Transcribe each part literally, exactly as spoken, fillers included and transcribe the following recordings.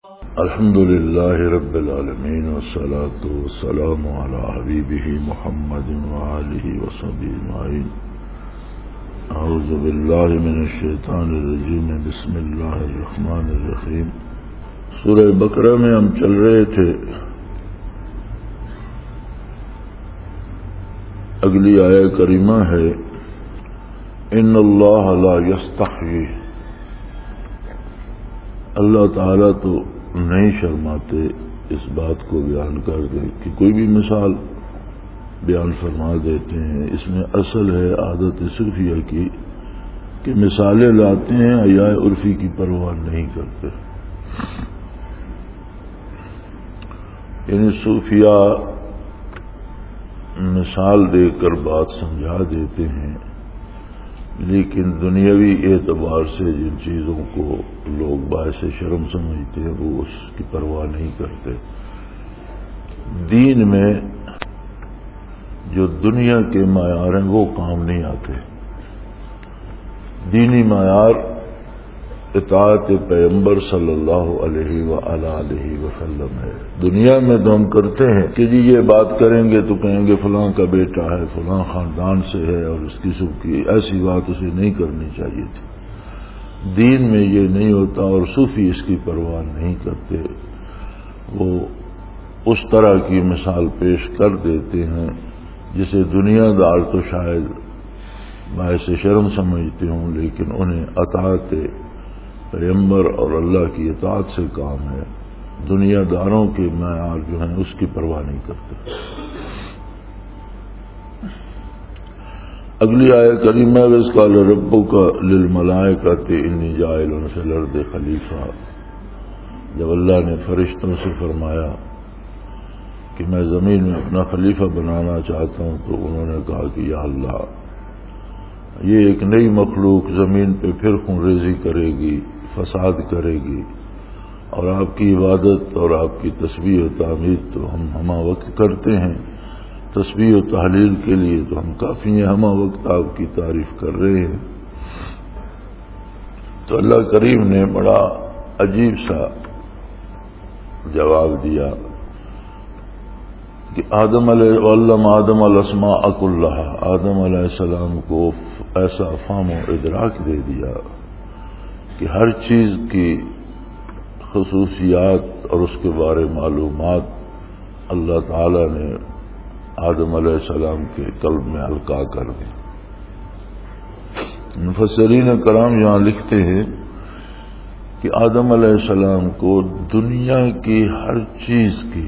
الحمد لله رب العالمين والصلاة والسلام على حبيبه محمد وآله وصحبه أجمعين. أعوذ بالله من الشيطان الرجيم. بسم الله الرحمن الرحيم. سورہ بقرہ میں ہم چل رہے تھے. اگلی آیہ کریمہ ہے ان اللہ لا یستحیی. اللہ تعالیٰ تو نہیں شرماتے اس بات کو بیان کر دے کہ کوئی بھی مثال بیان فرما دیتے ہیں. اس میں اصل ہے عادت صوفیہ کی کہ مثالیں لاتے ہیں حیاء عرفی کی پرواہ نہیں کرتے. یعنی صوفیہ مثال دے کر بات سمجھا دیتے ہیں، لیکن دنیاوی اعتبار سے جن چیزوں کو لوگ باعث شرم سمجھتے ہیں وہ اس کی پرواہ نہیں کرتے. دین میں جو دنیا کے معیار ہیں وہ کام نہیں آتے. دینی معیار اطاعت پیغمبر صلی اللہ علیہ وآلہ وسلم ہے. دنیا میں تو ہم کرتے ہیں کہ جی یہ بات کریں گے تو کہیں گے فلاں کا بیٹا ہے، فلاں خاندان سے ہے اور اس کی سب کی ایسی بات اسے نہیں کرنی چاہیے تھی. دین میں یہ نہیں ہوتا اور صوفی اس کی پرواہ نہیں کرتے. وہ اس طرح کی مثال پیش کر دیتے ہیں جسے دنیا دار تو شاید باعث شرم سمجھتے ہوں، لیکن انہیں اطاعت پیغمبر اور اللہ کی اطاعت سے کام ہے. دنیا داروں کے معیار جو ہیں اس کی پرواہ نہیں کرتے. اگلی آیہ کریمہ وَإِذْ قَالَ رَبُّكَ لِلْمَلَائِكَةِ إِنِّي جَاعِلٌ فِي الْأَرْضِ خَلِيفَةً. جب اللہ نے فرشتوں سے فرمایا کہ میں زمین میں اپنا خلیفہ بنانا چاہتا ہوں، تو انہوں نے کہا کہ یا اللہ یہ ایک نئی مخلوق زمین پہ پھر خونریزی کرے گی، فساد کرے گی، اور آپ کی عبادت اور آپ کی تسبیح و تعمید تو ہم ہمہ وقت کرتے ہیں. تسبیح و تحلیل کے لیے تو ہم کافی ہیں، ہمہ وقت آپ کی تعریف کر رہے ہیں. تو اللہ کریم نے بڑا عجیب سا جواب دیا کہ آدم علیہ علم آدم الاسماء کلھا. آدم علیہ السلام کو ایسا فہم و ادراک دے دیا کہ ہر چیز کی خصوصیات اور اس کے بارے معلومات اللہ تعالی نے آدم علیہ السلام کے قلب میں القاء کر دی. مفسرین کرام یہاں لکھتے ہیں کہ آدم علیہ السلام کو دنیا کی ہر چیز کی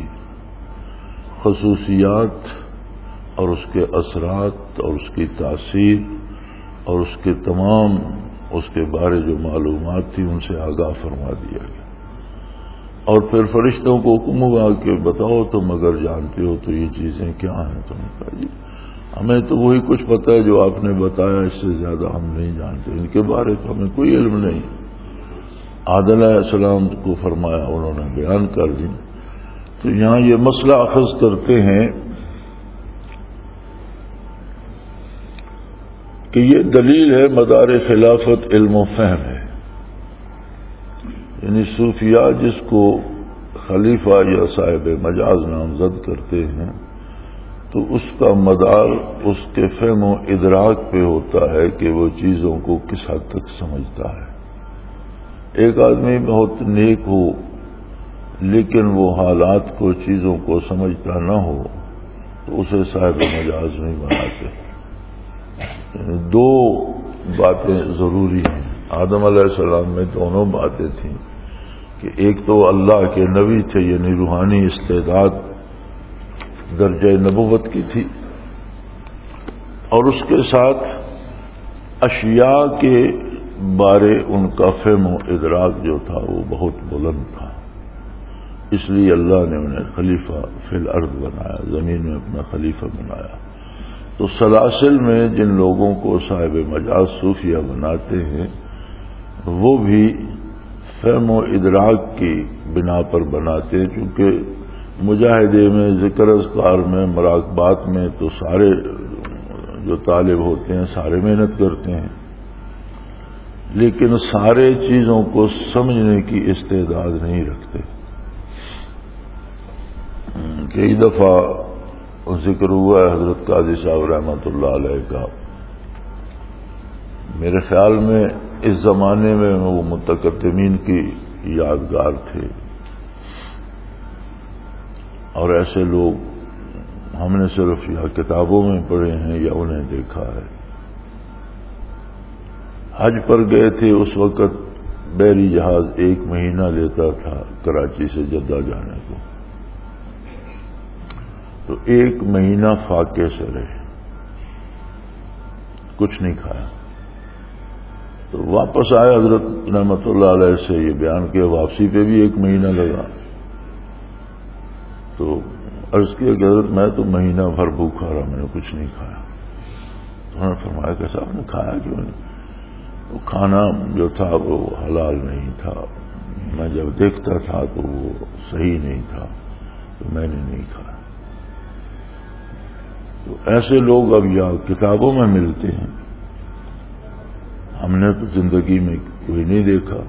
خصوصیات اور اس کے اثرات اور اس کی تاثیر اور اس کے تمام اس کے بارے جو معلومات تھی ان سے آگاہ فرما دیا گیا. اور پھر فرشتوں کو حکم ہوا کہ بتاؤ تم اگر جانتے ہو تو یہ چیزیں کیا ہیں. تم نے کہا جی ہمیں تو وہی کچھ پتہ ہے جو آپ نے بتایا، اس سے زیادہ ہم نہیں جانتے، ان کے بارے تو ہمیں کوئی علم نہیں. آدم علیہ السلام کو فرمایا، انہوں نے بیان کر دی. تو یہاں یہ مسئلہ اخذ کرتے ہیں کہ یہ دلیل ہے مدار خلافت علم و فہم ہے. یعنی صوفیاء جس کو خلیفہ یا صاحب مجاز نامزد کرتے ہیں تو اس کا مدار اس کے فہم و ادراک پہ ہوتا ہے کہ وہ چیزوں کو کس حد تک سمجھتا ہے. ایک آدمی بہت نیک ہو لیکن وہ حالات کو چیزوں کو سمجھتا نہ ہو تو اسے صاحب مجاز نہیں بناتے. دو باتیں ضروری ہیں. آدم علیہ السلام میں دونوں باتیں تھیں کہ ایک تو اللہ کے نبی تھے، یعنی روحانی استعداد درجہ نبوت کی تھی، اور اس کے ساتھ اشیاء کے بارے ان کا فہم و ادراک جو تھا وہ بہت بلند تھا. اس لیے اللہ نے انہیں خلیفہ فی الارض بنایا، زمین میں اپنا خلیفہ بنایا. تو سلاسل میں جن لوگوں کو صاحب مجاز صوفیہ بناتے ہیں وہ بھی فہم و ادراک کی بنا پر بناتے ہیں، چونکہ مجاہدے میں، ذکر اذکار میں، مراقبات میں تو سارے جو طالب ہوتے ہیں سارے محنت کرتے ہیں. لیکن سارے چیزوں کو سمجھنے کی استعداد نہیں رکھتے. کئی دفعہ ذکر ہوا ہے حضرت قاضی صاحب رحمۃ اللہ علیہ کا. میرے خیال میں اس زمانے میں وہ متقدمین کی یادگار تھے، اور ایسے لوگ ہم نے صرف یا کتابوں میں پڑھے ہیں یا انہیں دیکھا ہے. حج پر گئے تھے، اس وقت بحری جہاز ایک مہینہ لیتا تھا کراچی سے جدہ جانے کو. تو ایک مہینہ فاقے سے رہے، کچھ نہیں کھایا. تو واپس آئے حضرت رحمۃ اللہ علیہ سے یہ بیان کیا، واپسی پہ بھی ایک مہینہ لگا. تو عرض کیا کہ حضرت میں تو مہینہ بھر بھوکھا رہا، میں نے کچھ نہیں کھایا. تو انہوں نے فرمایا کہ صاحب نے کھایا کیوں نہیں؟ وہ کھانا جو تھا وہ حلال نہیں تھا، میں جب دیکھتا تھا تو وہ صحیح نہیں تھا، تو میں نے نہیں کھایا. تو ایسے لوگ اب یا کتابوں میں ملتے ہیں، ہم نے تو زندگی میں کوئی نہیں دیکھا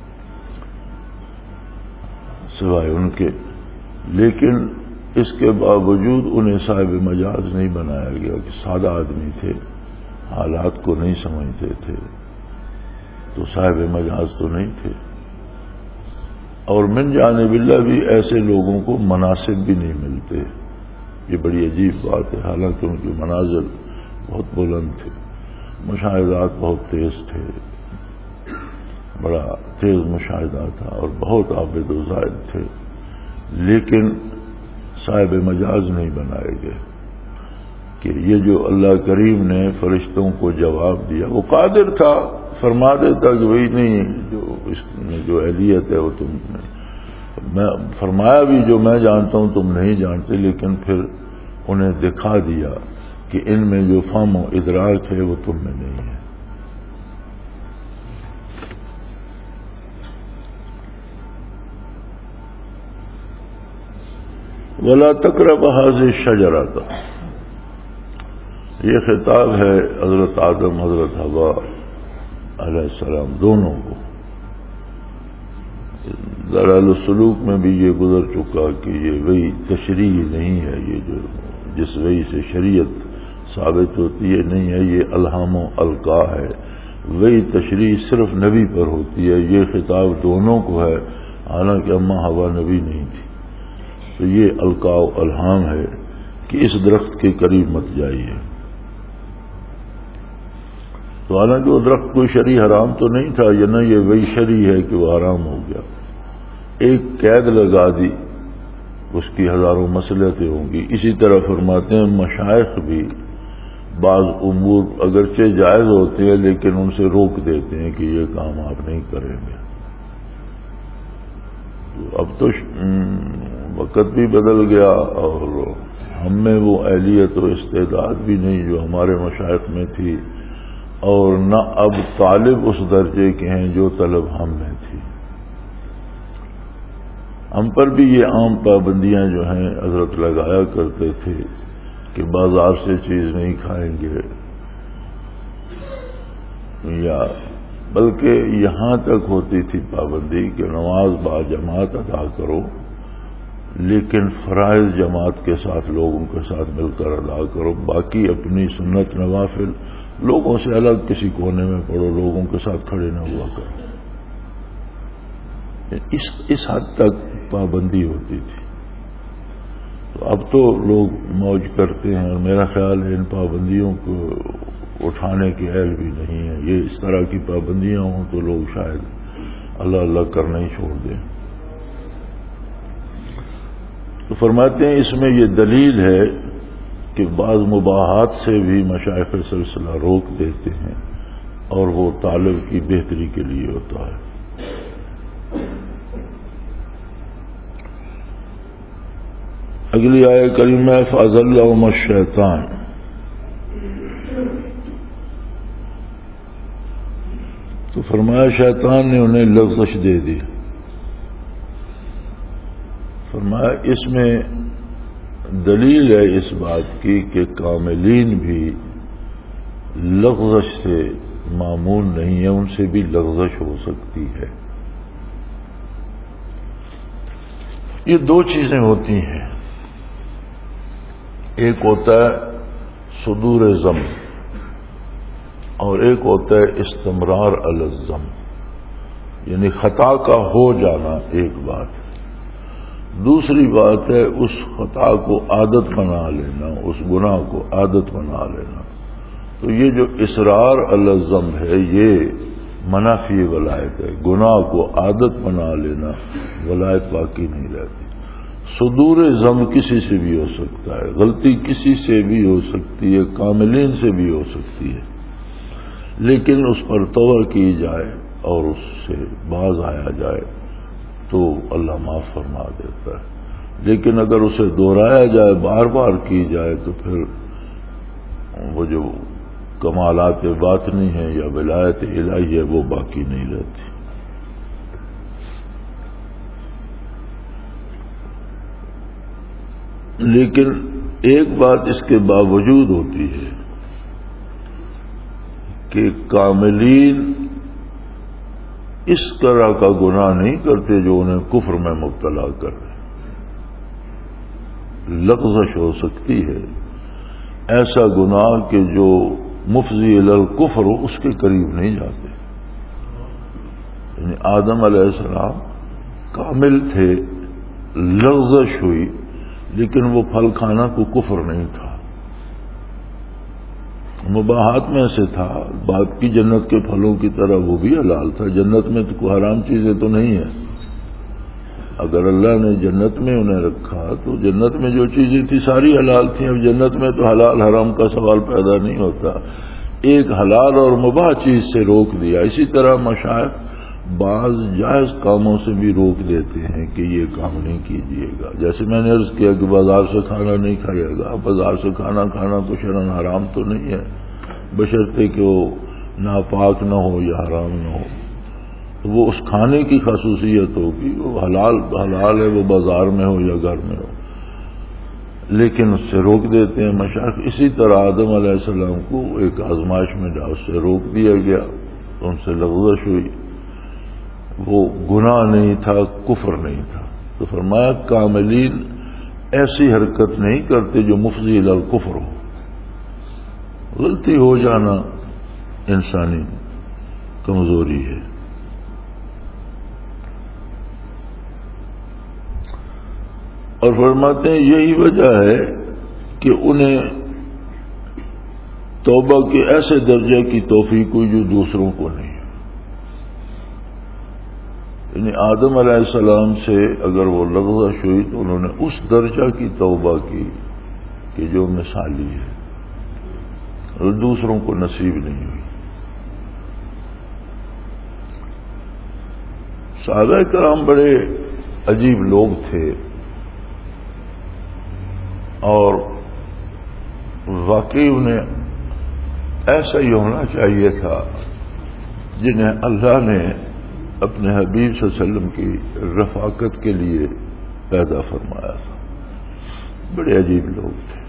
سوائے ان کے. لیکن اس کے باوجود انہیں صاحب مجاز نہیں بنایا گیا کہ سادہ آدمی تھے، حالات کو نہیں سمجھتے تھے، تو صاحب مجاز تو نہیں تھے. اور من جانب اللہ بھی ایسے لوگوں کو مناسب بھی نہیں ملتے. یہ بڑی عجیب بات ہے، حالانکہ ان کے مناظر بہت بلند تھے، مشاہدات بہت تیز تھے، بڑا تیز مشاہدہ تھا اور بہت عابد و زاہد تھے، لیکن صاحب مجاز نہیں بنائے گئے. کہ یہ جو اللہ کریم نے فرشتوں کو جواب دیا، وہ قادر تھا فرما دیتا کہ وہی نہیں، جو اس میں جو اہلیت ہے وہ تم نے، میں فرمایا بھی جو میں جانتا ہوں تم نہیں جانتے، لیکن پھر انہیں دکھا دیا کہ ان میں جو فہم و ادراک ہے وہ تم میں نہیں ہے. وَلَا تَقْرَبُوا هَٰذِهِ الشَّجَرَةَ، یہ خطاب ہے حضرت آدم حضرت حوا علیہ السلام دونوں کو. دلائل السلوک میں بھی یہ گزر چکا کہ یہ وہی تشریح نہیں ہے، یہ جو جس وہی سے شریعت ثابت ہوتی ہے نہیں ہے، یہ الہام و القاء ہے. وہی تشریح صرف نبی پر ہوتی ہے. یہ خطاب دونوں کو ہے، حالانکہ اماں حوا نبی نہیں تھی. تو یہ القاء و الہام ہے کہ اس درخت کے قریب مت جائیے. تو حالانکہ وہ درخت کوئی شرعی حرام تو نہیں تھا، یا نہ یہ وہی شرعی ہے کہ وہ حرام ہو گیا. ایک قید لگا دی، اس کی ہزاروں مصلحتیں ہوں گی. اسی طرح فرماتے ہیں مشائخ بھی بعض امور اگرچہ جائز ہوتے ہیں لیکن ان سے روک دیتے ہیں کہ یہ کام آپ نہیں کریں گے. اب تو وقت بھی بدل گیا اور ہم میں وہ اہلیت و استعداد بھی نہیں جو ہمارے مشائخ میں تھی، اور نہ اب طالب اس درجے کے ہیں جو طلب ہم میں تھی. ہم پر بھی یہ عام پابندیاں جو ہیں حضرت لگایا کرتے تھے کہ بازار سے چیز نہیں کھائیں گے، یا بلکہ یہاں تک ہوتی تھی پابندی کہ نماز با جماعت ادا کرو، لیکن فرائض جماعت کے ساتھ لوگوں کے ساتھ مل کر ادا کرو. باقی اپنی سنت نوافل لوگوں سے الگ کسی کونے میں پڑھو، لوگوں کے ساتھ کھڑے نہ ہوا کرو. اس اس حد تک پابندی ہوتی تھی. تو اب تو لوگ موج کرتے ہیں، اور میرا خیال ہے ان پابندیوں کو اٹھانے کے اہل بھی نہیں ہے. یہ اس طرح کی پابندیاں ہوں تو لوگ شاید اللہ اللہ کرنا ہی چھوڑ دیں. تو فرماتے ہیں اس میں یہ دلیل ہے کہ بعض مباحات سے بھی مشائخ سلسلہ روک دیتے ہیں، اور وہ طالب کی بہتری کے لیے ہوتا ہے. اگلی آیہ کریمہ فَأَزَلَّهُمَا الشَّيْطَانُ، تو فرمایا شیطان نے انہیں لغزش دے دی. فرمایا اس میں دلیل ہے اس بات کی کہ کاملین بھی لغزش سے معمول نہیں ہے، ان سے بھی لغزش ہو سکتی ہے۔ یہ دو چیزیں ہوتی ہیں، ایک ہوتا ہے صدور ذم اور ایک ہوتا ہے استمرار علی الذم، یعنی خطا کا ہو جانا ایک بات ہے، دوسری بات ہے اس خطا کو عادت بنا لینا، اس گناہ کو عادت بنا لینا۔ تو یہ جو اصرار علی الذم ہے یہ منافی ولایت ہے، گناہ کو عادت بنا لینا ولایت باقی نہیں رہتی۔ صدور ذم کسی سے بھی ہو سکتا ہے، غلطی کسی سے بھی ہو سکتی ہے، کاملین سے بھی ہو سکتی ہے، لیکن اس پر توبہ کی جائے اور اس سے باز آیا جائے تو اللہ معاف فرما دیتا ہے، لیکن اگر اسے دہرایا جائے، بار بار کی جائے، تو پھر وہ جو کمالات باطنی ہیں یا ولایت الہی ہے وہ باقی نہیں رہتی۔ لیکن ایک بات اس کے باوجود ہوتی ہے کہ کاملین اس طرح کا گناہ نہیں کرتے جو انہیں کفر میں مبتلا کر رہے۔ لغزش ہو سکتی ہے، ایسا گناہ کہ جو مفضی الی الکفر ہو اس کے قریب نہیں جاتے۔ یعنی آدم علیہ السلام کامل تھے، لغزش ہوئی، لیکن وہ پھل کھانا کو کفر نہیں تھا، مباحات میں سے تھا، باپ کی جنت کے پھلوں کی طرح وہ بھی حلال تھا۔ جنت میں تو کوئی حرام چیزیں تو نہیں ہیں، اگر اللہ نے جنت میں انہیں رکھا تو جنت میں جو چیزیں تھی ساری حلال تھیں۔ اب جنت میں تو حلال حرام کا سوال پیدا نہیں ہوتا، ایک حلال اور مباح چیز سے روک دیا۔ اسی طرح مشائخ بعض جائز کاموں سے بھی روک دیتے ہیں کہ یہ کام نہیں کیجیے گا، جیسے میں نے عرض کیا کہ بازار سے کھانا نہیں کھائے گا۔ بازار سے کھانا کھانا تو شرعاً حرام تو نہیں ہے، بشرطے کہ وہ ناپاک نہ ہو یا حرام نہ ہو، تو وہ اس کھانے کی خصوصیت ہوگی، وہ حلال حلال ہے، وہ بازار میں ہو یا گھر میں ہو، لیکن اس سے روک دیتے ہیں مشائخ۔ اسی طرح آدم علیہ السلام کو ایک آزمائش میں ڈال سے روک دیا گیا، ان سے لغزش ہوئی، وہ گناہ نہیں تھا، کفر نہیں تھا۔ تو فرمایا کاملین ایسی حرکت نہیں کرتے جو مفضی الی الکفر ہو۔ غلطی ہو جانا انسانی کمزوری ہے۔ اور فرماتے ہیں یہی وجہ ہے کہ انہیں توبہ کے ایسے درجے کی توفیق ہوئی جو دوسروں کو نہیں۔ یعنی آدم علیہ السلام سے اگر وہ لغزش ہوئی تو انہوں نے اس درجہ کی توبہ کی کہ جو مثالی ہے، اور دوسروں کو نصیب نہیں ہوئی۔ صحابہ کرام بڑے عجیب لوگ تھے، اور واقعی انہیں ایسا ہی ہونا چاہیے تھا جنہیں اللہ نے اپنے حبیب صلی اللہ علیہ وسلم کی رفاقت کے لیے پیدا فرمایا تھا۔ بڑے عجیب لوگ تھے۔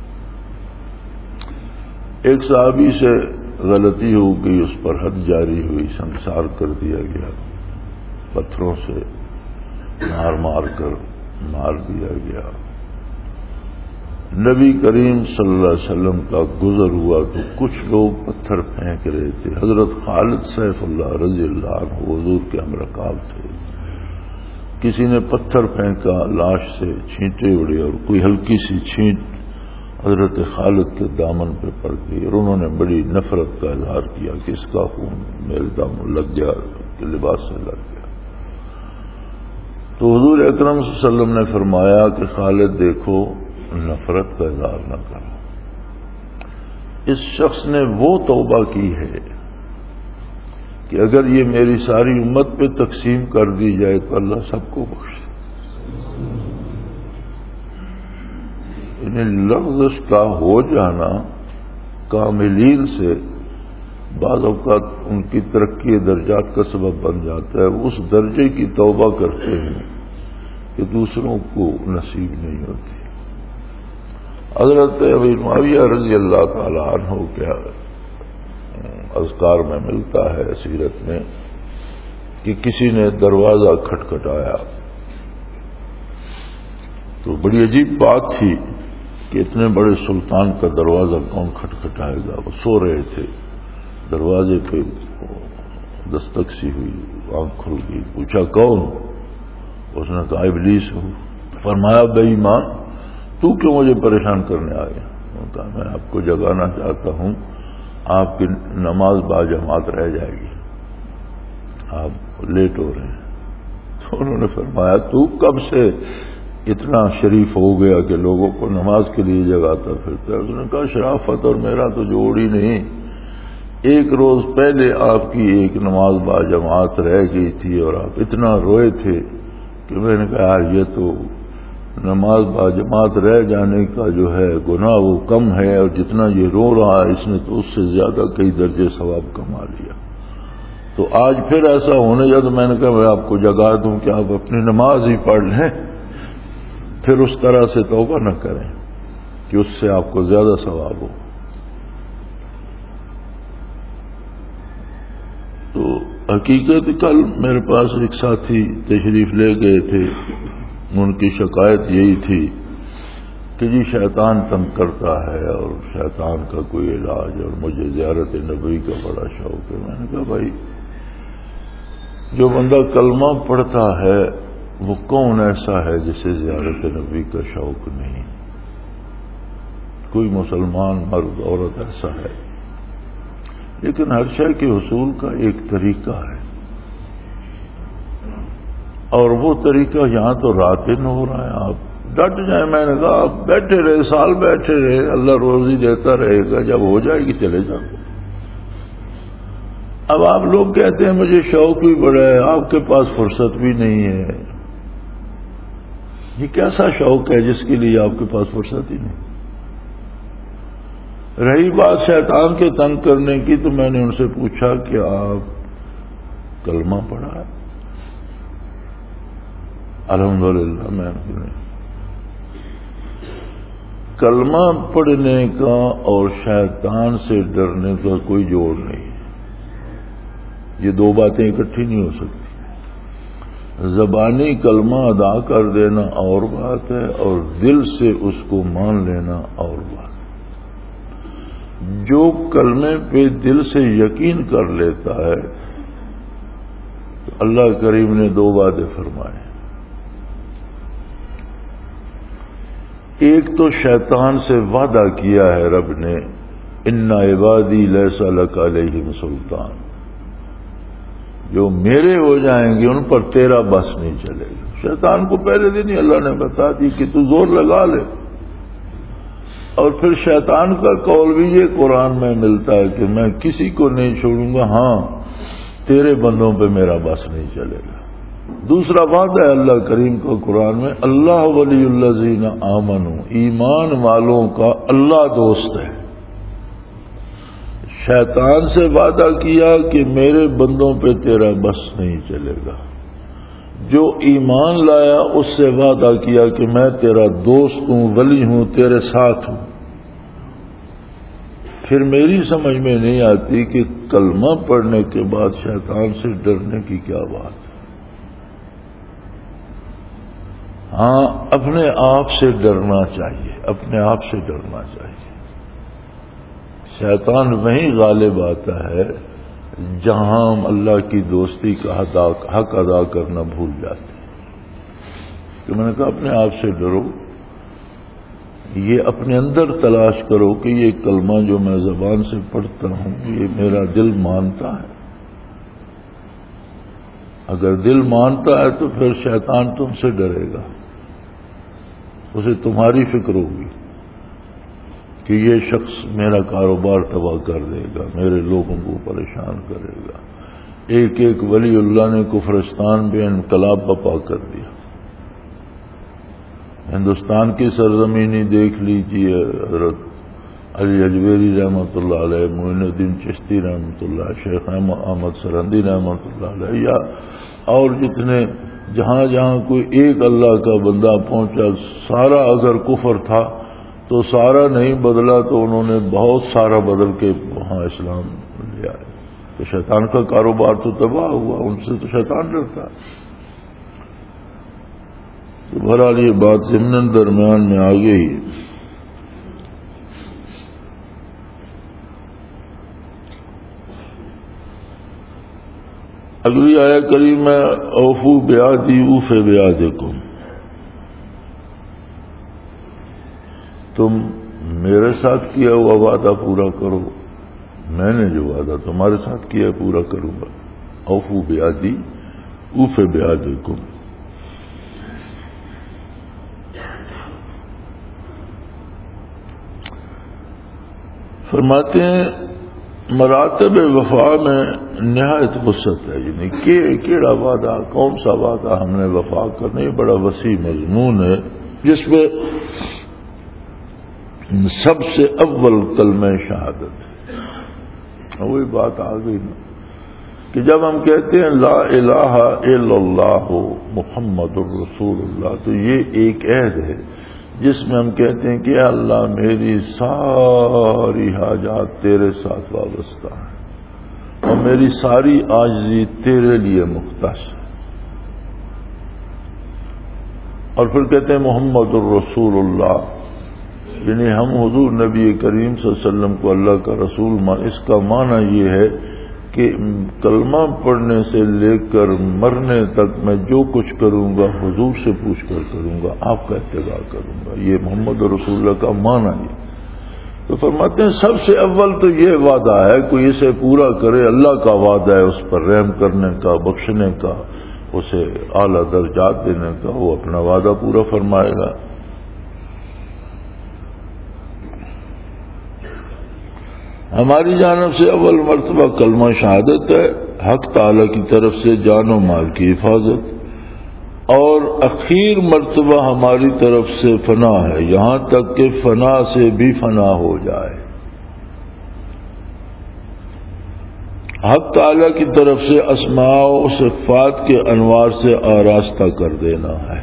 ایک صحابی سے غلطی ہو گئی، اس پر حد جاری ہوئی، سنسار کر دیا گیا، پتھروں سے مار مار کر مار دیا گیا۔ نبی کریم صلی اللہ علیہ وسلم کا گزر ہوا تو کچھ لوگ پتھر پھینک رہے تھے۔ حضرت خالد سیف اللہ رضی اللہ عنہ حضور کے ہم رکاب تھے، کسی نے پتھر پھینکا، لاش سے چھینٹے اڑے، اور کوئی ہلکی سی چھینٹ حضرت خالد کے دامن پہ پڑ گئی، اور انہوں نے بڑی نفرت کا اظہار کیا کہ اس کا خون میرے دامن لگ گیا، کہ لباس سے لگ گیا۔ تو حضور اکرم صلی اللہ علیہ وسلم نے فرمایا کہ خالد دیکھو، نفرت کا اظہار نہ کرو، اس شخص نے وہ توبہ کی ہے کہ اگر یہ میری ساری امت پہ تقسیم کر دی جائے تو اللہ سب کو بخش دے۔ انہیں لغزش کا ہو جانا کاملین سے بعض اوقات ان کی ترقی درجات کا سبب بن جاتا ہے، وہ اس درجے کی توبہ کرتے ہیں کہ دوسروں کو نصیب نہیں ہوتی۔ حضرت ابی معاویہ رضی اللہ تعالی عنہ کیا اذکار میں ملتا ہے سیرت میں کہ کسی نے دروازہ کھٹکھٹایا تو بڑی عجیب بات تھی کہ اتنے بڑے سلطان کا دروازہ کون کھٹکھٹائے گا. وہ سو رہے تھے, دروازے پہ دستک سی ہوئی, آنکھ کھل گئی, پوچھا کون؟ اس نے کہا ابلیس ہوں. فرمایا بے ایمان تو کیوں مجھے پریشان کرنے آیا؟ انہوں نے کہا میں آپ کو جگانا چاہتا ہوں, آپ کی نماز با جماعت رہ جائے گی, آپ لیٹ ہو رہے ہیں. تو انہوں نے فرمایا تو کب سے اتنا شریف ہو گیا کہ لوگوں کو نماز کے لیے جگاتا پھرتا ہے؟ اس نے کہا شرافت اور میرا تو جوڑ ہی نہیں, ایک روز پہلے آپ کی ایک نماز با جماعت رہ گئی تھی اور آپ اتنا روئے تھے کہ میں نے کہا یہ تو نماز با جماعت رہ جانے کا جو ہے گناہ وہ کم ہے, اور جتنا یہ رو رہا ہے اس نے تو اس سے زیادہ کئی درجے ثواب کما لیا. تو آج پھر ایسا ہونے جا تو میں نے کہا میں آپ کو جگا دوں کہ آپ اپنی نماز ہی پڑھ لیں, پھر اس طرح سے توبہ نہ کریں کہ اس سے آپ کو زیادہ ثواب ہو. تو حقیقت کل میرے پاس ایک ساتھی تشریف لے گئے تھے, ان کی شکایت یہی تھی کہ جی شیطان تنگ کرتا ہے اور شیطان کا کوئی علاج, اور مجھے زیارت نبوی کا بڑا شوق ہے. میں نے کہا بھائی جو بندہ کلمہ پڑھتا ہے وہ کون ایسا ہے جسے زیارت نبی کا شوق نہیں؟ کوئی مسلمان مرد عورت ایسا ہے, لیکن ہر شے کے حصول کا ایک طریقہ ہے, اور وہ طریقہ یہاں تو رات دن ہو رہا ہے. آپ ڈٹ جائیں. میں نے کہا آپ بیٹھے رہے, سال بیٹھے رہے, اللہ روزی دیتا رہے گا, جب ہو جائے گی چلے جاؤ. اب آپ لوگ کہتے ہیں مجھے شوق بھی بڑا ہے, آپ کے پاس فرصت بھی نہیں ہے. یہ کیسا شوق ہے جس کے لیے آپ کے پاس فرصت ہی نہیں؟ رہی بات شیطان کے تنگ کرنے کی, تو میں نے ان سے پوچھا کہ آپ کلمہ پڑھا ہے؟ الحمدللہ میں نے کلمہ پڑھنے کا اور شیطان سے ڈرنے کا کوئی جوڑ نہیں ہے. یہ دو باتیں اکٹھی نہیں ہو سکتی. زبانی کلمہ ادا کر دینا اور بات ہے, اور دل سے اس کو مان لینا اور بات. جو کلمے پہ دل سے یقین کر لیتا ہے تو اللہ کریم نے دو باتیں فرمائے. ایک تو شیطان سے وعدہ کیا ہے رب نے, ان عبادی لیس لک علیہم سلطان, جو میرے ہو جائیں گے ان پر تیرا بس نہیں چلے گا. شیطان کو پہلے دن ہی اللہ نے بتا دی کہ تو زور لگا لے. اور پھر شیطان کا قول بھی یہ قرآن میں ملتا ہے کہ میں کسی کو نہیں چھوڑوں گا, ہاں تیرے بندوں پہ میرا بس نہیں چلے گا. دوسرا وعدہ ہے اللہ کریم کو قرآن میں, اللہ ولی الذین آمنوا, ایمان والوں کا اللہ دوست ہے. شیطان سے وعدہ کیا کہ میرے بندوں پہ تیرا بس نہیں چلے گا. جو ایمان لایا اس سے وعدہ کیا کہ میں تیرا دوست ہوں, ولی ہوں, تیرے ساتھ ہوں. پھر میری سمجھ میں نہیں آتی کہ کلمہ پڑھنے کے بعد شیطان سے ڈرنے کی کیا بات ہے. ہاں اپنے آپ سے ڈرنا چاہیے, اپنے آپ سے ڈرنا چاہیے. شیطان وہیں غالب آتا ہے جہاں ہم اللہ کی دوستی کا حق ادا کرنا بھول جاتے ہیں. تو میں نے کہا اپنے آپ سے ڈرو, یہ اپنے اندر تلاش کرو کہ یہ کلمہ جو میں زبان سے پڑھتا ہوں یہ میرا دل مانتا ہے. اگر دل مانتا ہے تو پھر شیطان تم سے ڈرے گا, اسے تمہاری فکر ہوگی کہ یہ شخص میرا کاروبار تباہ کر دے گا, میرے لوگوں کو پریشان کرے گا. ایک ایک ولی اللہ نے کفرستان پہ انقلاب بپا کر دیا. ہندوستان کی سرزمینی دیکھ لیجیے, حضرت علی اجویری رحمۃ اللہ علیہ, معین الدین چشتی رحمۃ اللہ, شیخ احمد سرندی رحمۃ اللہ علیہ, یا اور جتنے جہاں جہاں کوئی ایک اللہ کا بندہ پہنچا, سارا اگر کفر تھا تو سارا نہیں بدلا تو انہوں نے بہت سارا بدل کے وہاں اسلام لے آیا. تو شیطان کا کاروبار تو تباہ ہوا، ان سے تو شیطان ڈرتا ہے۔ تو بہرحال یہ بات ضمن درمیان میں آ گئی۔ اگلی آیا کریم ہے اوفو بیعہدی اوف بیعہدکم، تم میرے ساتھ کیا ہوا وعدہ پورا کرو، میں نے جو وعدہ تمہارے ساتھ کیا پورا کروں گا۔ اوفو بیعہدی اوف بیعہدکم۔ فرماتے ہیں مراتب وفا میں نہایت وسعت ہے، یعنی کہ کیڑا وعدہ، کون سا وعدہ ہم نے وفا کرنا، یہ بڑا وسیع مضمون ہے جس میں سب سے اول کلمہ شہادت ہے۔ وہی بات آ گئی نا کہ جب ہم کہتے ہیں لا الہ الا اللہ محمد الرسول اللہ، تو یہ ایک عہد ہے جس میں ہم کہتے ہیں کہ اللہ میری ساری حاجات تیرے ساتھ وابستہ ہیں اور میری ساری عاجزی تیرے لیے مختص ہے، اور پھر کہتے ہیں محمد الرسول اللہ، یعنی ہم حضور نبی کریم صلی اللہ علیہ وسلم کو اللہ کا رسول مان۔ اس کا معنی یہ ہے کہ کلمہ پڑھنے سے لے کر مرنے تک میں جو کچھ کروں گا حضور سے پوچھ کر کروں گا، آپ کا اتباع کروں گا، یہ محمد رسول اللہ کا معنی ہے۔ تو فرماتے ہیں سب سے اول تو یہ وعدہ ہے، کوئی اسے پورا کرے، اللہ کا وعدہ ہے اس پر رحم کرنے کا، بخشنے کا، اسے اعلیٰ درجات دینے کا، وہ اپنا وعدہ پورا فرمائے گا۔ ہماری جانب سے اول مرتبہ کلمہ شہادت ہے، حق تعالی کی طرف سے جان و مال کی حفاظت، اور اخیر مرتبہ ہماری طرف سے فنا ہے، یہاں تک کہ فنا سے بھی فنا ہو جائے۔ حق تعالی کی طرف سے اسماء و صفات کے انوار سے آراستہ کر دینا ہے،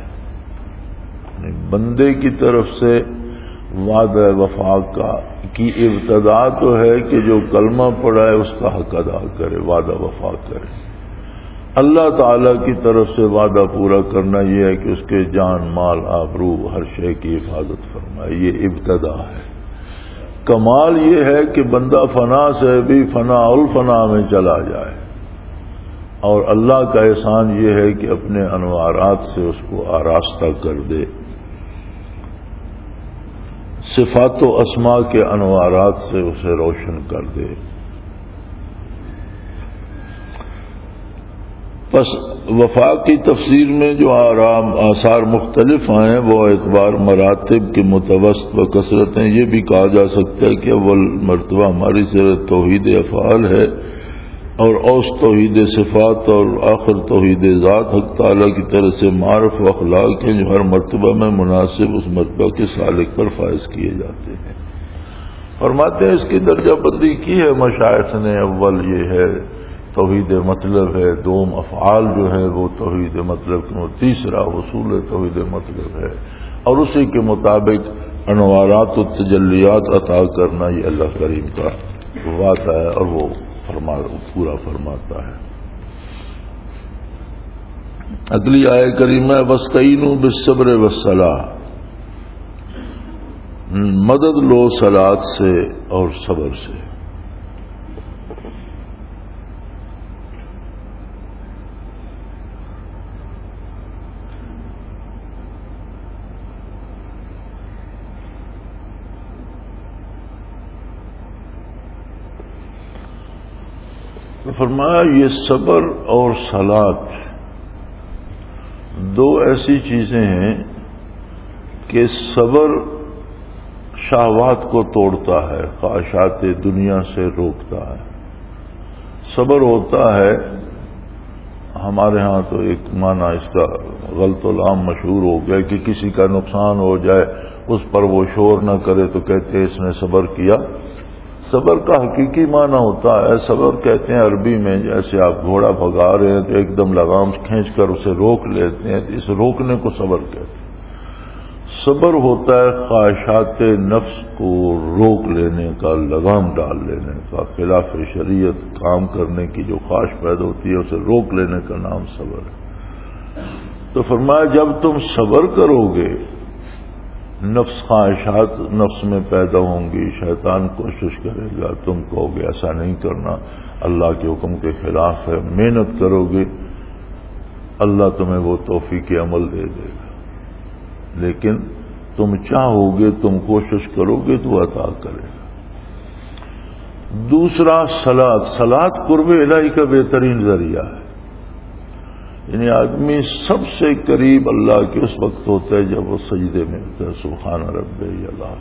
بندے کی طرف سے وعدہ وفا کا کی ابتدا تو ہے کہ جو کلمہ پڑھا ہے اس کا حق ادا کرے، وعدہ وفا کرے۔ اللہ تعالی کی طرف سے وعدہ پورا کرنا یہ ہے کہ اس کے جان مال آبرو ہر شے کی حفاظت فرمائے، یہ ابتدا ہے۔ کمال یہ ہے کہ بندہ فنا سے بھی فنا الفنا میں چلا جائے، اور اللہ کا احسان یہ ہے کہ اپنے انوارات سے اس کو آراستہ کر دے، صفات و اسماء کے انوارات سے اسے روشن کر دے۔ پس وفا کی تفسیر میں جو آرام آثار مختلف ہیں وہ اعتبار مراتب کے متوسط و کثرت ہیں۔ یہ بھی کہا جا سکتا ہے کہ اول مرتبہ ہماری صرف توحید افعال ہے، اور اوس توحید صفات، اور آخر توحید ذات حق تعالیٰ کی طرف سے معرف و اخلاق ہیں جو ہر مرتبہ میں مناسب اس مرتبہ کے سالک پر فائز کیے جاتے ہیں۔ فرماتے ہیں اس کی درجہ بندی کی ہے مشائخ نے، اول یہ ہے توحید مطلب ہے، دوم افعال جو ہے وہ توحید مطلب کی، تیسرا حصول توحید مطلب ہے، اور اسی کے مطابق انوارات و تجلیات عطا کرنا یہ اللہ کریم کا وعدہ ہے، اور وہ فرما پورا فرماتا ہے۔ اگلی آیہ کریمہ وَاسْتَعِینُوا بِالصَّبْرِ وَالصَّلَاةِ، مدد لو صلاۃ سے اور صبر سے۔ فرمایا یہ صبر اور صلاۃ دو ایسی چیزیں ہیں کہ صبر شہوات کو توڑتا ہے، خواہشات دنیا سے روکتا ہے۔ صبر ہوتا ہے، ہمارے ہاں تو ایک معنی اس کا غلط العام مشہور ہو گیا کہ کسی کا نقصان ہو جائے اس پر وہ شور نہ کرے تو کہتے ہیں اس نے صبر کیا۔ صبر کا حقیقی معنی ہوتا ہے، صبر کہتے ہیں عربی میں جیسے آپ گھوڑا بھگا رہے ہیں تو ایک دم لگام کھینچ کر اسے روک لیتے ہیں، اس روکنے کو صبر کہتے ہیں۔ صبر ہوتا ہے خواہشات نفس کو روک لینے کا، لگام ڈال لینے کا، خلاف شریعت کام کرنے کی جو خواہش پیدا ہوتی ہے اسے روک لینے کا نام صبر ہے۔ تو فرمایا جب تم صبر کرو گے، نفس خواہشات نفس میں پیدا ہوں گی، شیطان کوشش کرے گا، تم کہو گے ایسا نہیں کرنا، اللہ کے حکم کے خلاف ہے، محنت کرو گے، اللہ تمہیں وہ توفیق عمل دے دے گا، لیکن تم چاہو گے، تم کوشش کرو گے تو عطا کرے گا۔ دوسرا صلاۃ، صلاۃ قرب الہی کا بہترین ذریعہ ہے، یعنی آدمی سب سے قریب اللہ کے اس وقت ہوتا ہے جب وہ سجدے میں ہوتا ہے، سبحان ربی اللہ۔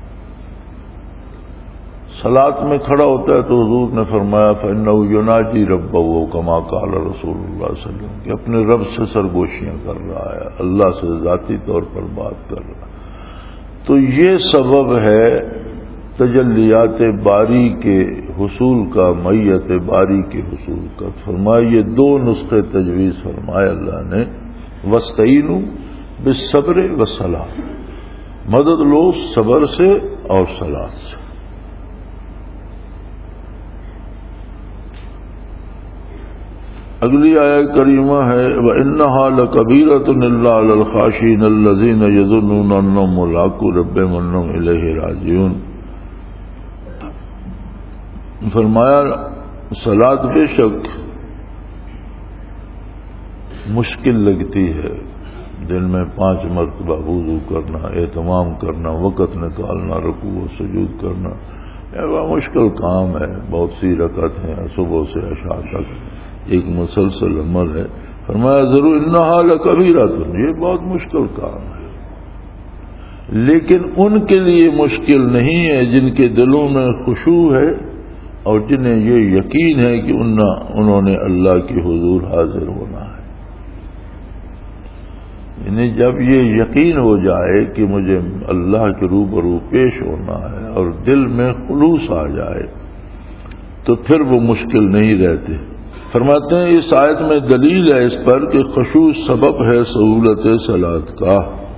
صلاۃ میں کھڑا ہوتا ہے تو حضور نے فرمایا فإنه يناجي ربه كما قال رسول اللہ صلی اللہ علیہ وسلم، کہ اپنے رب سے سرگوشیاں کر رہا ہے، اللہ سے ذاتی طور پر بات کر رہا ہے۔ تو یہ سبب ہے تجلیات باری کے حصول کا، معیت باری کے حصول کا۔ فرمایا یہ دو نسخے تجویز فرمائے اللہ نے، وَاسْتَعِینُوا بِالصَّبْرِ وَالصَّلَاةِ، مدد لو صبر سے اور صلاۃ سے۔ اگلی آیت کریمہ ہے وَإِنَّهَا لَكَبِيرَةٌ إِلَّا عَلَى الْخَاشِعِينَ الَّذِينَ يَظُنُّونَ أَنَّهُم مُّلَاقُو رَبِّهِمْ وَأَنَّهُمْ إِلَيْهِ رَاجِعُونَ۔ فرمایا صلاۃ بے شک مشکل لگتی ہے، دن میں پانچ مرتبہ وضو کرنا، اہتمام کرنا، وقت نکالنا، رکوع و سجود کرنا، یہ مشکل کام ہے، بہت سی رکعت ہیں صبح سے عشاء تک، ایک مسلسل عمل ہے۔ فرمایا ضرور انہا لکبیرۃ، یہ بہت مشکل کام ہے، لیکن ان کے لیے مشکل نہیں ہے جن کے دلوں میں خشوع ہے اور جنہیں یہ یقین ہے کہ انہوں نے اللہ کے حضور حاضر ہونا ہے۔ یعنی جب یہ یقین ہو جائے کہ مجھے اللہ کے روبرو پیش ہونا ہے اور دل میں خلوص آ جائے تو پھر وہ مشکل نہیں رہتے۔ فرماتے ہیں اس آیت میں دلیل ہے اس پر کہ خشوع سبب ہے سہولت صلاۃ کا،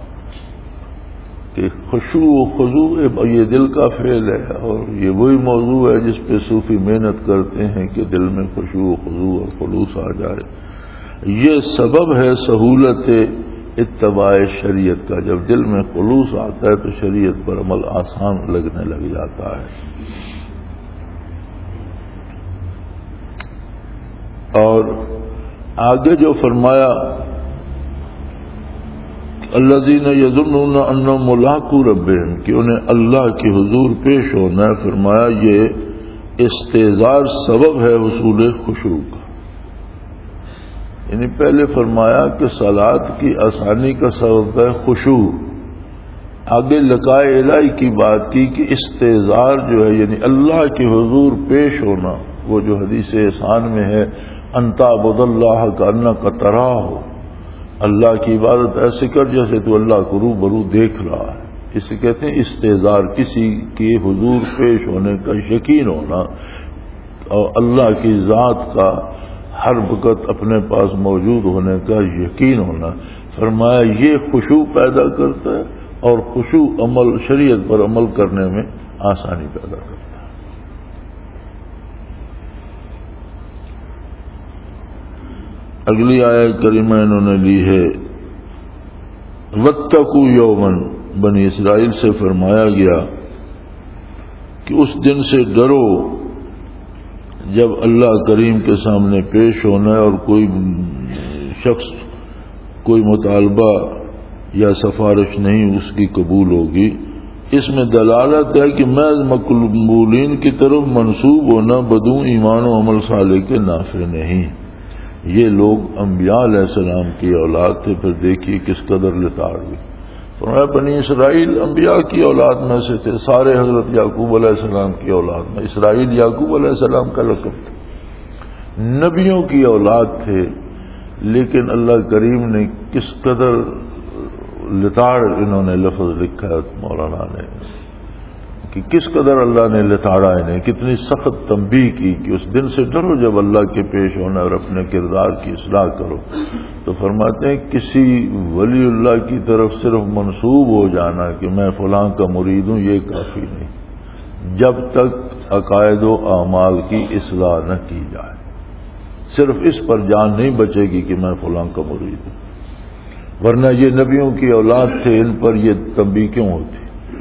کہ خشوع و خضوع یہ دل کا فعل ہے، اور یہ وہی موضوع ہے جس پہ صوفی محنت کرتے ہیں کہ دل میں خشوع و خضوع اور خلوص آ جائے۔ یہ سبب ہے سہولت اتباع شریعت کا، جب دل میں خلوص آتا ہے تو شریعت پر عمل آسان لگنے لگ جاتا ہے۔ اور آگے جو فرمایا الذین یظنون انہم ملاقو ربہم، کہ انہیں اللہ کے حضور پیش ہونا ہے، فرمایا یہ استعذار سبب ہے حصول خشوع کا۔ یعنی پہلے فرمایا کہ صلاۃ کی آسانی کا سبب ہے خشوع، آگے لقائے الہی کی بات کی کہ استعذار جو ہے یعنی اللہ کے حضور پیش ہونا، وہ جو حدیث احسان میں ہے ان تعبد اللہ کانک تراہ، اللہ کی عبادت ایسے کر جیسے تو اللہ کو روبرو دیکھ رہا ہے، اسے کہتے ہیں استعذار، کسی کے حضور پیش ہونے کا یقین ہونا اور اللہ کی ذات کا ہر وقت اپنے پاس موجود ہونے کا یقین ہونا۔ فرمایا یہ خشوع پیدا کرتا ہے اور خشوع عمل شریعت پر عمل کرنے میں آسانی پیدا کرتا ہے۔ اگلی آیت کریمہ انہوں نے لی ہے وَاتَّقُوا یَوْمًا، بنی اسرائیل سے فرمایا گیا کہ اس دن سے ڈرو جب اللہ کریم کے سامنے پیش ہونا ہے اور کوئی شخص کوئی مطالبہ یا سفارش نہیں اس کی قبول ہوگی۔ اس میں دلالت ہے کہ محض مقبولین کی طرف منسوب ہونا بدون ایمان و عمل صالح کے نافع نہیں۔ یہ لوگ انبیاء علیہ السلام کی اولاد تھے، پھر دیکھیے کس قدر لتاڑ ہوئی۔ فرمایا بنی اسرائیل انبیاء کی اولاد میں سے تھے، سارے حضرت یعقوب علیہ السلام کی اولاد میں، اسرائیل یعقوب علیہ السلام کا لقب تھا، نبیوں کی اولاد تھے، لیکن اللہ کریم نے کس قدر لتاڑ انہوں نے لفظ لکھا ہے مولانا نے کہ کس قدر اللہ نے لتاڑا انہیں، کتنی سخت تنبیہ کی کہ اس دن سے ڈرو جب اللہ کے پیش ہونا اور اپنے کردار کی اصلاح کرو. تو فرماتے ہیں کسی ولی اللہ کی طرف صرف منسوب ہو جانا کہ میں فلاں کا مرید ہوں یہ کافی نہیں، جب تک عقائد و اعمال کی اصلاح نہ کی جائے. صرف اس پر جان نہیں بچے گی کہ میں فلاں کا مرید ہوں، ورنہ یہ نبیوں کی اولاد تھے، ان پر یہ تنبیہ کیوں ہوتی.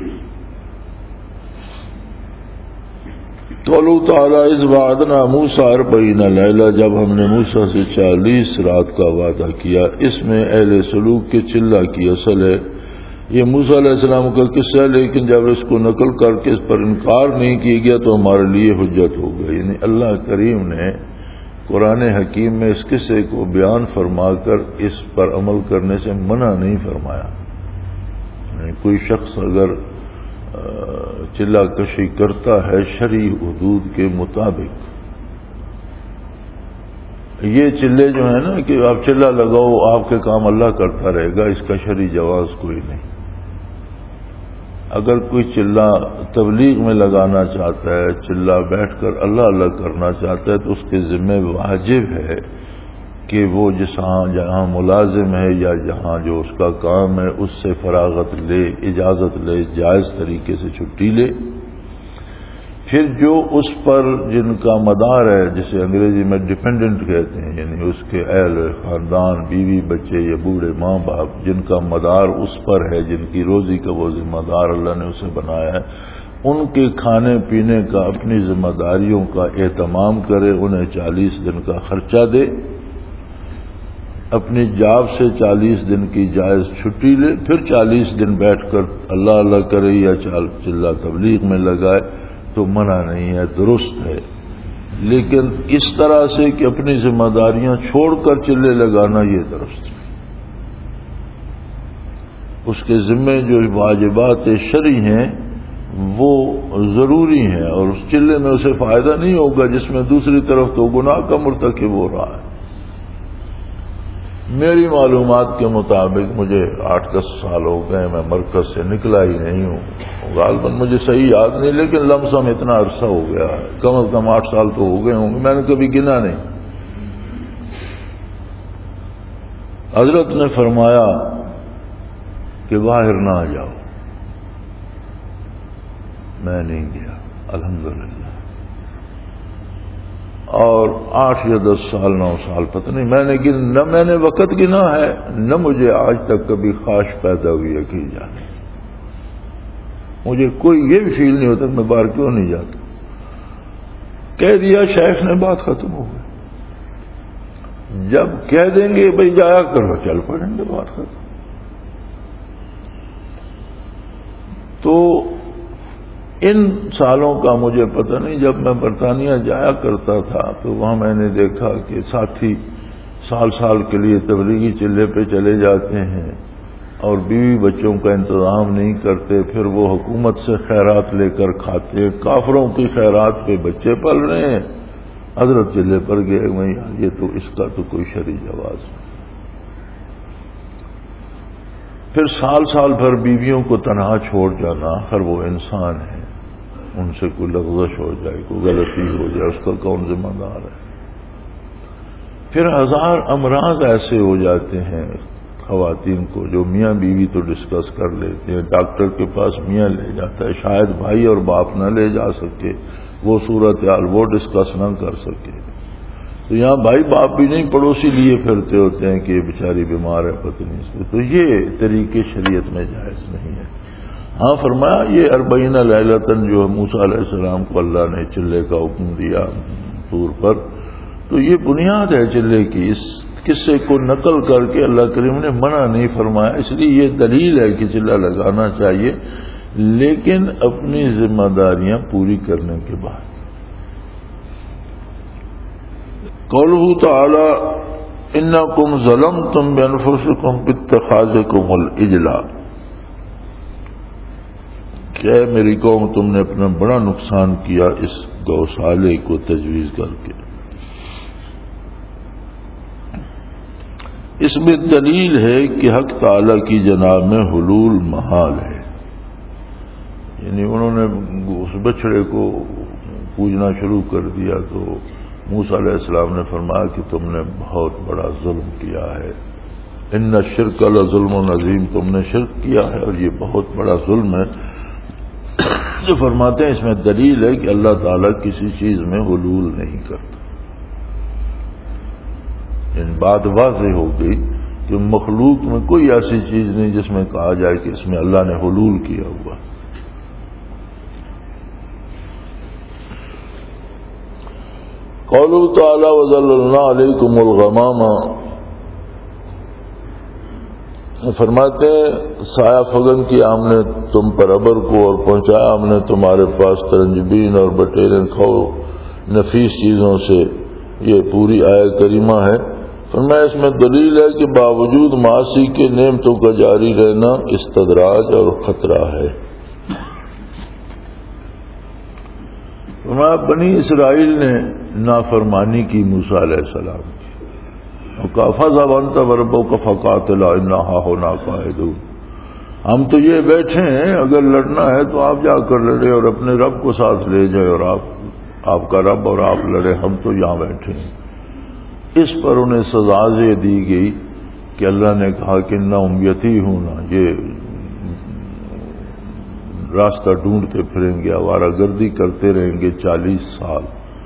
قوله تعالیٰ اذ وعدنا موسیٰ اربعین لیلہ، جب ہم نے موسیٰ سے چالیس رات کا وعدہ کیا. اس میں اہل سلوک کے چلہ کی اصل ہے. یہ موسیٰ علیہ السلام کا قصہ ہے، لیکن جب اس کو نقل کر کے اس پر انکار نہیں کیا گیا تو ہمارے لیے حجت ہو گئی. یعنی اللہ کریم نے قرآن حکیم میں اس قصے کو بیان فرما کر اس پر عمل کرنے سے منع نہیں فرمایا. یعنی کوئی شخص اگر چلہ کشی کرتا ہے شرعی حدود کے مطابق، یہ چلے جو ہیں نا کہ آپ چلہ لگاؤ آپ کے کام اللہ کرتا رہے گا، اس کا شرعی جواز کوئی نہیں. اگر کوئی چلہ تبلیغ میں لگانا چاہتا ہے، چلہ بیٹھ کر اللہ اللہ کرنا چاہتا ہے، تو اس کے ذمہ واجب ہے کہ وہ جہاں جہاں ملازم ہے یا جہاں جو اس کا کام ہے اس سے فراغت لے، اجازت لے، جائز طریقے سے چھٹی لے. پھر جو اس پر جن کا مدار ہے، جسے انگریزی میں ڈیپینڈنٹ کہتے ہیں، یعنی اس کے اہل خاندان، بیوی بچے یا بوڑھے ماں باپ، جن کا مدار اس پر ہے، جن کی روزی کا وہ ذمہ دار اللہ نے اسے بنایا ہے، ان کے کھانے پینے کا، اپنی ذمہ داریوں کا اہتمام کرے، انہیں چالیس دن کا خرچہ دے، اپنی جاب سے چالیس دن کی جائز چھٹی لے، پھر چالیس دن بیٹھ کر اللہ اللہ کرے یا چلہ تبلیغ میں لگائے تو منع نہیں ہے، درست ہے. لیکن اس طرح سے کہ اپنی ذمہ داریاں چھوڑ کر چلے لگانا یہ درست ہے. اس کے ذمے جو واجبات شرعی ہیں وہ ضروری ہیں، اور اس چلے میں اسے فائدہ نہیں ہوگا جس میں دوسری طرف تو گناہ کا مرتکب ہو رہا ہے. میری معلومات کے مطابق مجھے آٹھ دس سال ہو گئے، میں مرکز سے نکلا ہی نہیں ہوں، غالباً مجھے صحیح یاد نہیں، لیکن لم سم اتنا عرصہ ہو گیا ہے، کم از کم آٹھ سال تو ہو گئے ہوں گے، میں نے کبھی گنا نہیں. حضرت نے فرمایا کہ باہر نہ جاؤ، میں نہیں گیا الحمدللہ. اور آٹھ یا دس سال نو سال پتہ نہیں میں نے گن نہ میں نے وقت گنا ہے، نہ مجھے آج تک کبھی خواہش پیدا ہوئی ہے کہ جانے. مجھے کوئی یہ بھی فیل نہیں ہوتا کہ میں باہر کیوں نہیں جاتا. کہہ دیا شیخ نے، بات ختم ہو گئی. جب کہہ دیں گے بھئی جایا کرو، چل پڑیں گے، بات ختم. تو ان سالوں کا مجھے پتہ نہیں، جب میں برطانیہ جایا کرتا تھا تو وہاں میں نے دیکھا کہ ساتھی سال سال کے لیے تبلیغی چلے پہ چلے جاتے ہیں اور بیوی بچوں کا انتظام نہیں کرتے، پھر وہ حکومت سے خیرات لے کر کھاتے، کافروں کی خیرات پہ بچے پل رہے ہیں. حضرت چلے پر گئے، میں یہ تو اس کا تو کوئی شرعی جواز نہیں. پھر سال سال بھر بیویوں کو تنہا چھوڑ جانا، آخر وہ انسان ہے، ان سے کوئی لغزش ہو جائے، کوئی غلطی ہو جائے، اس کا کون ذمہ دار ہے. پھر ہزار امراض ایسے ہو جاتے ہیں خواتین کو جو میاں بیوی تو ڈسکس کر لیتے ہیں، ڈاکٹر کے پاس میاں لے جاتا ہے، شاید بھائی اور باپ نہ لے جا سکے، وہ صورتحال وہ ڈسکس نہ کر سکے. تو یہاں بھائی باپ بھی نہیں، پڑوسی لیے پھرتے ہوتے ہیں کہ یہ بیچاری بیمار ہے پتنی سے. تو یہ طریقے شریعت میں جائز نہیں ہے. ہاں فرمایا یہ اربعین لیلۃ جو موسیٰ علیہ السلام کو اللہ نے چلے کا حکم دیا طور پر، تو یہ بنیاد ہے چلے کی. اس قصے کو نقل کر کے اللہ کریم نے منع نہیں فرمایا، اس لیے یہ دلیل ہے کہ چلہ لگانا چاہیے، لیکن اپنی ذمہ داریاں پوری کرنے کے بعد. قوله تعالی انکم ظلمتم بانفسکم باتخاذکم العجل، کہ میری قوم تم نے اپنا بڑا نقصان کیا اس گوشالے کو تجویز کر کے. اس میں دلیل ہے کہ حق تعالی کی جناب میں حلول محال ہے، یعنی انہوں نے اس بچڑے کو پوجنا شروع کر دیا تو موسیٰ علیہ السلام نے فرمایا کہ تم نے بہت بڑا ظلم کیا ہے، ان الشرک لظلم عظیم، تم نے شرک کیا ہے اور یہ بہت بڑا ظلم ہے۔ جو فرماتے ہیں اس میں دلیل ہے کہ اللہ تعالیٰ کسی چیز میں غلول نہیں کرتا۔ ان بات واضح ہو گئی کہ مخلوق میں کوئی ایسی چیز نہیں جس میں کہا جائے کہ اس میں اللہ نے غلول کیا ہوا۔ قوله تعالی وظللنا علیکم الغمام، فرماتے ہیں سایہ فگن کی ہم نے تم پر ابر کو اور پہنچایا ہم نے تمہارے پاس ترنجبین اور بٹیریں کھو نفیس چیزوں سے، یہ پوری آیت کریمہ ہے۔ فرمایا اس میں دلیل ہے کہ باوجود معاصی کے نعمتوں کا جاری رہنا استدراج اور خطرہ ہے۔ فرمایا بنی اسرائیل نے نافرمانی کی موسیٰ علیہ السلام کی، فَذْهَبْ أَنْتَ وَرَبُّكَ فَقَاتِلَا إِنَّا هَاهُنَا قَاعِدُونَ، ہم تو یہ بیٹھے ہیں، اگر لڑنا ہے تو آپ جا کر لڑے اور اپنے رب کو ساتھ لے جائے، اور آپ آپ کا رب اور آپ لڑے، ہم تو یہاں بیٹھے ہیں۔ اس پر انہیں سزا یہ دی گئی کہ اللہ نے کہا کہ انہم یتیہون، یہ راستہ ڈھونڈتے پھریں گے، آوارہ گردی کرتے رہیں گے چالیس سال۔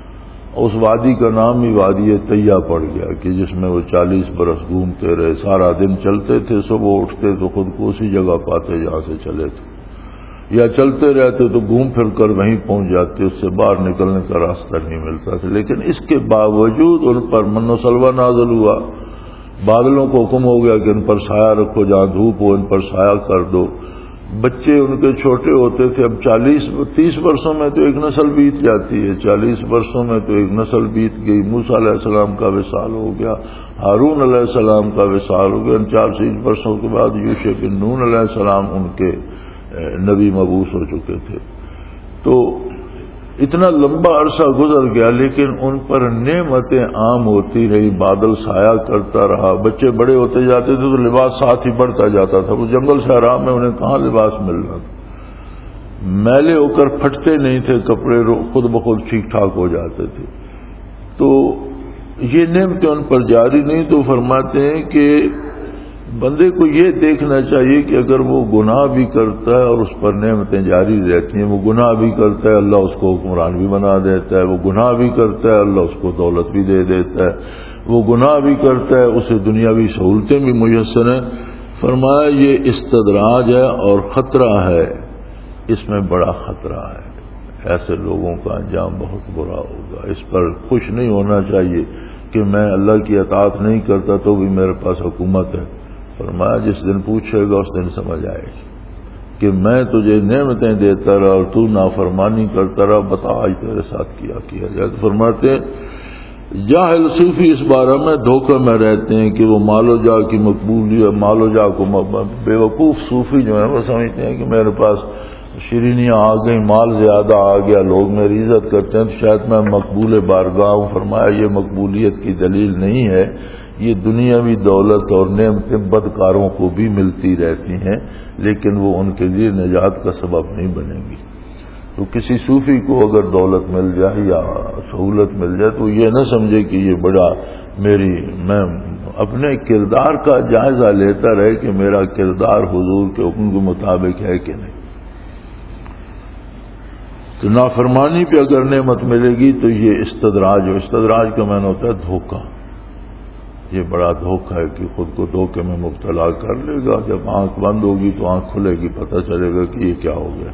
اس وادی کا نام ہی وادی طیہ پڑ گیا کہ جس میں وہ چالیس برس گھومتے رہے، سارا دن چلتے تھے، صبح اٹھتے تو خود کو اسی جگہ پاتے جہاں سے چلے تھے، یا چلتے رہتے تو گھوم پھر کر وہیں پہنچ جاتے، اس سے باہر نکلنے کا راستہ نہیں ملتا تھا۔ لیکن اس کے باوجود ان پر من و سلوہ نازل ہوا، بادلوں کو حکم ہو گیا کہ ان پر سایہ رکھو، جہاں دھوپ ہو ان پر سایہ کر دو۔ بچے ان کے چھوٹے ہوتے تھے، اب چالیس تیس برسوں میں تو ایک نسل بیت جاتی ہے، چالیس برسوں میں تو ایک نسل بیت گئی۔ موسیٰ علیہ السلام کا وصال ہو گیا، ہارون علیہ السلام کا وصال ہو گیا، ان چالیس برسوں کے بعد یوشع بن نون علیہ السلام ان کے نبی مبعوث ہو چکے تھے۔ تو اتنا لمبا عرصہ گزر گیا، لیکن ان پر نعمتیں عام ہوتی رہی، بادل سایہ کرتا رہا، بچے بڑے ہوتے جاتے تھے تو لباس ساتھ ہی بڑھتا جاتا تھا، وہ جنگل صحرا میں انہیں کہاں لباس مل رہا تھا، میلے ہو کر پھٹتے نہیں تھے کپڑے، خود بخود ٹھیک ٹھاک ہو جاتے تھے۔ تو یہ نعمتیں ان پر جاری نہیں، تو فرماتے ہیں کہ بندے کو یہ دیکھنا چاہیے کہ اگر وہ گناہ بھی کرتا ہے اور اس پر نعمتیں جاری رہتی ہیں، وہ گناہ بھی کرتا ہے اللہ اس کو حکمران بھی بنا دیتا ہے، وہ گناہ بھی کرتا ہے اللہ اس کو دولت بھی دے دیتا ہے، وہ گناہ بھی کرتا ہے اسے دنیاوی سہولتیں بھی میسر ہیں۔ فرمایا یہ استدراج ہے اور خطرہ ہے، اس میں بڑا خطرہ ہے، ایسے لوگوں کا انجام بہت برا ہوگا۔ اس پر خوش نہیں ہونا چاہیے کہ میں اللہ کی اطاعت نہیں کرتا تو بھی میرے پاس حکومت ہے۔ فرمایا جس دن پوچھے گا اس دن سمجھ آئے گی کہ میں تجھے نعمتیں دیتا رہا اور تو نافرمانی کرتا رہا، بتا آج تیرے ساتھ کیا کیا جائے۔ تو فرماتے ہیں جاہل صوفی اس بارے میں دھوکے میں رہتے ہیں کہ وہ مال و جا کی مقبولیت، مال و جا کو بے وقوف صوفی جو ہیں وہ سمجھتے ہیں کہ میرے پاس شیرینیاں آ گئی، مال زیادہ آ گیا، لوگ میری عزت کرتے ہیں تو شاید میں مقبول بارگاہ ہوں۔ فرمایا یہ مقبولیت کی دلیل نہیں ہے، یہ دنیاوی دولت اور نعمتیں بدکاروں کو بھی ملتی رہتی ہیں، لیکن وہ ان کے لیے نجات کا سبب نہیں بنیں گی۔ تو کسی صوفی کو اگر دولت مل جائے یا سہولت مل جائے تو یہ نہ سمجھے کہ یہ بڑا میری، میں اپنے کردار کا جائزہ لیتا رہے کہ میرا کردار حضور کے حکم کے مطابق ہے کہ نہیں۔ تو نافرمانی پہ اگر نعمت ملے گی تو یہ استدراج ہو، استدراج کا معنی ہوتا ہے دھوکہ۔ یہ بڑا دھوکہ ہے کہ خود کو دھوکے میں مبتلا کر لے گا، جب آنکھ بند ہوگی تو آنکھ کھلے گی، پتہ چلے گا کہ یہ کیا ہو گیا۔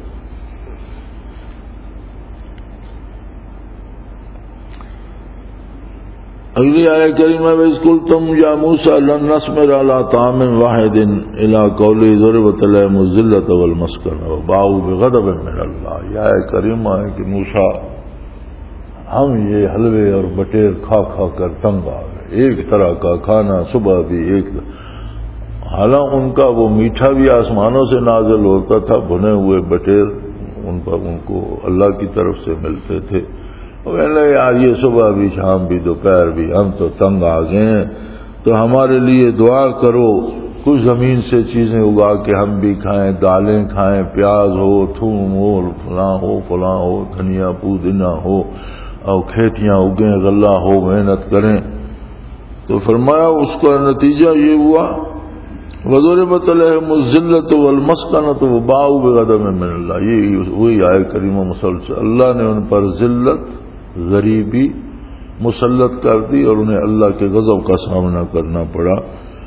اگلی آیت کریمہ میں اسکول تم یا موسیٰ لن نصبر علی طعام واحد الی قولی ضربت لهم الذلۃ والمسکنۃ وباؤوا بغضب من اللہ۔ یہ آیت کریمہ ہے کہ موسیٰ ہم یہ حلوے اور بٹیر کھا کھا کر تنگ آ گئے، ایک طرح کا کھانا صبح بھی ایک، حالانکہ ان کا وہ میٹھا بھی آسمانوں سے نازل ہوتا تھا، بھنے ہوئے بٹیر ان پر ان کو اللہ کی طرف سے ملتے تھے۔ پہلے یار یہ صبح بھی شام بھی دوپہر بھی ہم تو تنگ آ گئے ہیں، تو ہمارے لیے دعا کرو، کچھ زمین سے چیزیں اگا کے ہم بھی کھائیں، دالیں کھائیں، پیاز ہو، تھوم ہو، فلاں ہو فلاں ہو، دھنیا پودینہ ہو، اور کھیتیاں اگیں، غلہ ہو، محنت کریں. تو فرمایا اس کا نتیجہ یہ ہوا وَضُرِبَتْ عَلَيْهِمُ الذِّلَّةُ وَالْمَسْكَنَةُ وَبَاءُوا بِغَضَبٍ مِّنَ اللَّهِ. یہ وہی آئے کریمہ مسلسل اللہ نے ان پر ذلت، غریبی مسلط کر دی اور انہیں اللہ کے غضب کا سامنا کرنا پڑا.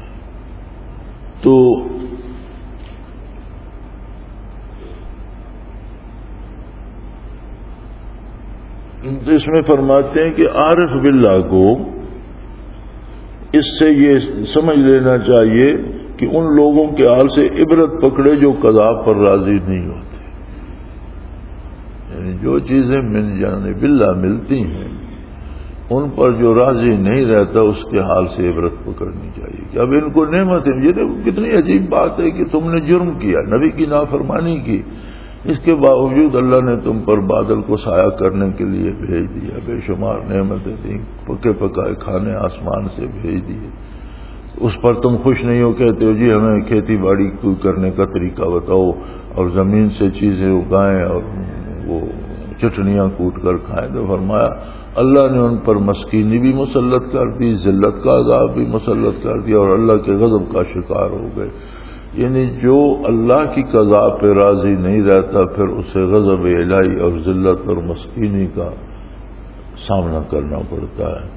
تو اس میں فرماتے ہیں کہ عارف باللہ کو اس سے یہ سمجھ لینا چاہیے کہ ان لوگوں کے حال سے عبرت پکڑے جو قضا پر راضی نہیں ہوتے. یعنی جو چیزیں من جانب اللہ ملتی ہیں ان پر جو راضی نہیں رہتا اس کے حال سے عبرت پکڑنی چاہیے. کہ اب ان کو نعمت ہے، یہ کتنی عجیب بات ہے کہ تم نے جرم کیا، نبی کی نافرمانی کی، اس کے باوجود اللہ نے تم پر بادل کو سایہ کرنے کے لیے بھیج دیا، بے شمار نعمتیں دیں، پکے پکائے کھانے آسمان سے بھیج دیے. اس پر تم خوش نہیں ہو، کہتے ہو جی ہمیں کھیتی باڑی کو کرنے کا طریقہ بتاؤ اور زمین سے چیزیں اگائیں اور وہ چٹنیاں کوٹ کر کھائیں. تو فرمایا اللہ نے ان پر مسکینی بھی مسلط کر دی، ذلت کا عذاب بھی مسلط کر دیا اور اللہ کے غضب کا شکار ہو گئے. یعنی جو اللہ کی قضا پہ راضی نہیں رہتا پھر اسے غضب الہی اور ذلت اور مسکینی کا سامنا کرنا پڑتا ہے.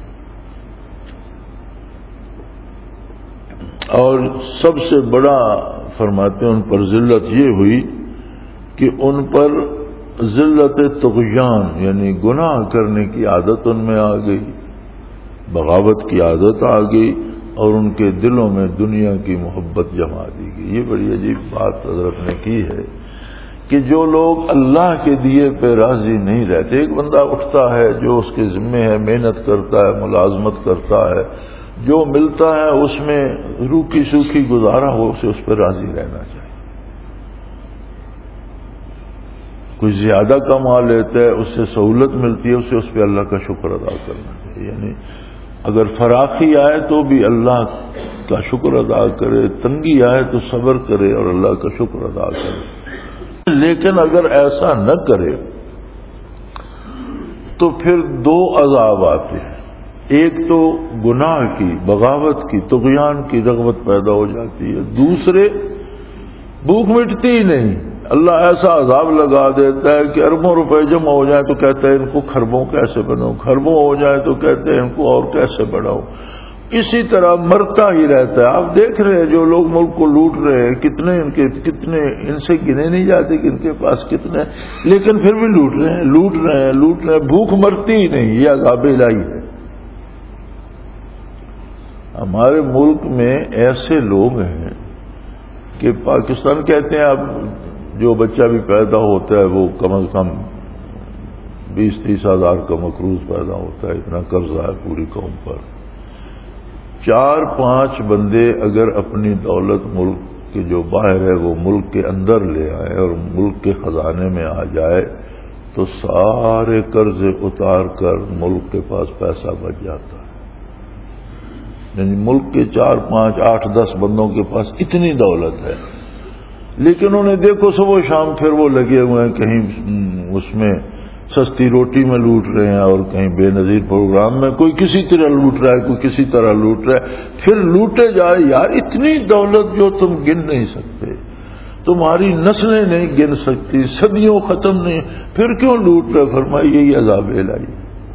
اور سب سے بڑا فرماتے ہیں ان پر ذلت یہ ہوئی کہ ان پر ذلت طغیان یعنی گناہ کرنے کی عادت ان میں آ گئی، بغاوت کی عادت آ گئی اور ان کے دلوں میں دنیا کی محبت جما دی گئی. یہ بڑی عجیب بات حضرت نے کی ہے کہ جو لوگ اللہ کے دیے پہ راضی نہیں رہتے، ایک بندہ اٹھتا ہے جو اس کے ذمے ہے، محنت کرتا ہے، ملازمت کرتا ہے، جو ملتا ہے اس میں روکھی سوکھی گزارا ہو اسے اس پہ راضی رہنا چاہیے. کوئی زیادہ کما لیتا ہے، اس سے سہولت ملتی ہے، اسے اس پہ اللہ کا شکر ادا کرنا چاہیے. یعنی اگر فراخی آئے تو بھی اللہ کا شکر ادا کرے، تنگی آئے تو صبر کرے اور اللہ کا شکر ادا کرے. لیکن اگر ایسا نہ کرے تو پھر دو عذاب آتے ہیں. ایک تو گناہ کی، بغاوت کی، طغیان کی رغبت پیدا ہو جاتی ہے. دوسرے بھوک مٹتی ہی نہیں، اللہ ایسا عذاب لگا دیتا ہے کہ اربوں روپے جمع ہو جائیں تو کہتے ہیں ان کو خربوں کیسے بناؤ، خربوں ہو جائیں تو کہتے ہیں ان کو اور کیسے بڑھاؤ. اسی طرح مرتا ہی رہتا ہے. آپ دیکھ رہے ہیں جو لوگ ملک کو لوٹ رہے ہیں، کتنے ان کے کتنے ان سے گنے نہیں جاتے کہ ان کے پاس کتنے، لیکن پھر بھی لوٹ رہے ہیں لوٹ رہے ہیں لوٹ رہے ہیں بھوک مرتی ہی نہیں. یہ عذاب الہی ہے. ہمارے ملک میں ایسے لوگ ہیں کہ پاکستان کہتے ہیں اب جو بچہ بھی پیدا ہوتا ہے وہ کم از کم بیس تیس ہزار کا مقروض پیدا ہوتا ہے، اتنا قرضہ ہے پوری قوم پر. چار پانچ بندے اگر اپنی دولت ملک کے جو باہر ہے وہ ملک کے اندر لے آئے اور ملک کے خزانے میں آ جائے تو سارے قرضے اتار کر ملک کے پاس پیسہ بچ جاتا ہے. یعنی ملک کے چار پانچ آٹھ دس بندوں کے پاس اتنی دولت ہے، لیکن انہیں دیکھو صبح شام پھر وہ لگے ہوئے ہیں کہیں اس میں سستی روٹی میں لوٹ رہے ہیں اور کہیں بے نظیر پروگرام میں کوئی کسی طرح لوٹ رہا ہے، کوئی کسی طرح لوٹ رہا ہے. پھر لوٹے جائے. یار اتنی دولت جو تم گن نہیں سکتے، تمہاری نسلیں نہیں گن سکتی، صدیوں ختم نہیں، پھر کیوں لوٹ رہے؟ فرمایا یہی عذاب الہی.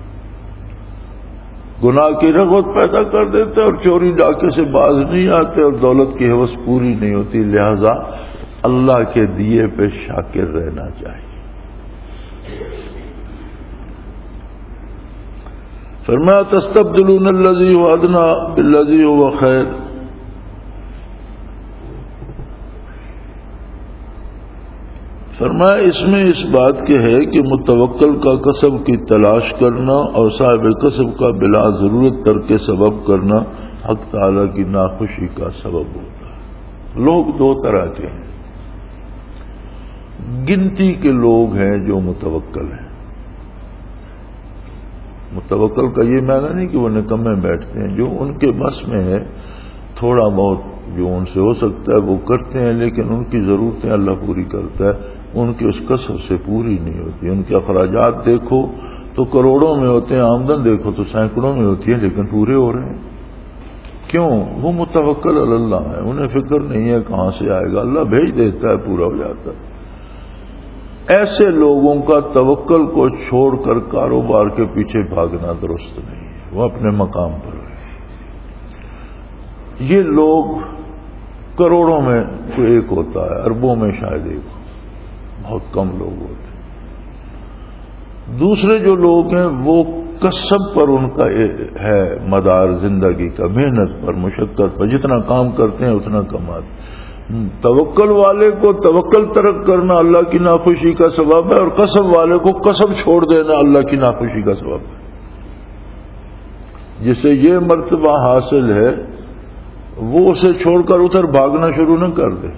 گناہ کی رغبت پیدا کر دیتے اور چوری ڈاکے سے باز نہیں آتے اور دولت کی ہوس پوری نہیں ہوتی. لہذا اللہ کے دیے پہ شاکر رہنا چاہیے. فرمایا تستبدلون الذی هو ادنی بالذی هو خیر. فرمایا اس میں اس بات کے ہے کہ متوکل کا کسب کی تلاش کرنا اور صاحب کسب کا بلا ضرورت ترک سبب کرنا حق تعالی کی ناخوشی کا سبب ہوتا ہے. لوگ دو طرح کے ہیں. گنتی کے لوگ ہیں جو متوکل ہیں. متوکل کا یہ معنی نہیں کہ وہ نکمے بیٹھتے ہیں، جو ان کے بس میں ہے تھوڑا بہت جو ان سے ہو سکتا ہے وہ کرتے ہیں، لیکن ان کی ضرورتیں اللہ پوری کرتا ہے، ان کی اس کسب سے پوری نہیں ہوتی. ان کے اخراجات دیکھو تو کروڑوں میں ہوتے ہیں، آمدن دیکھو تو سینکڑوں میں ہوتی ہے، لیکن پورے ہو رہے ہیں. کیوں؟ وہ متوکل علی اللہ ہے، انہیں فکر نہیں ہے کہاں سے آئے گا، اللہ بھیج دیتا ہے، پورا ہو جاتا ہے. ایسے لوگوں کا توکل کو چھوڑ کر کاروبار کے پیچھے بھاگنا درست نہیں ہے، وہ اپنے مقام پر ہے. یہ لوگ کروڑوں میں کوئی ایک ہوتا ہے، اربوں میں شاید ایک، بہت کم لوگ ہوتے ہیں. دوسرے جو لوگ ہیں وہ کسب پر ان کا ہے مدار زندگی کا، محنت پر، مشقت پر، جتنا کام کرتے ہیں اتنا کماتے. توکل والے کو توکل ترک کرنا اللہ کی ناخوشی کا سبب ہے، اور کسب والے کو کسب چھوڑ دینا اللہ کی ناخوشی کا سبب ہے. جسے یہ مرتبہ حاصل ہے وہ اسے چھوڑ کر ادھر بھاگنا شروع نہ کر دے،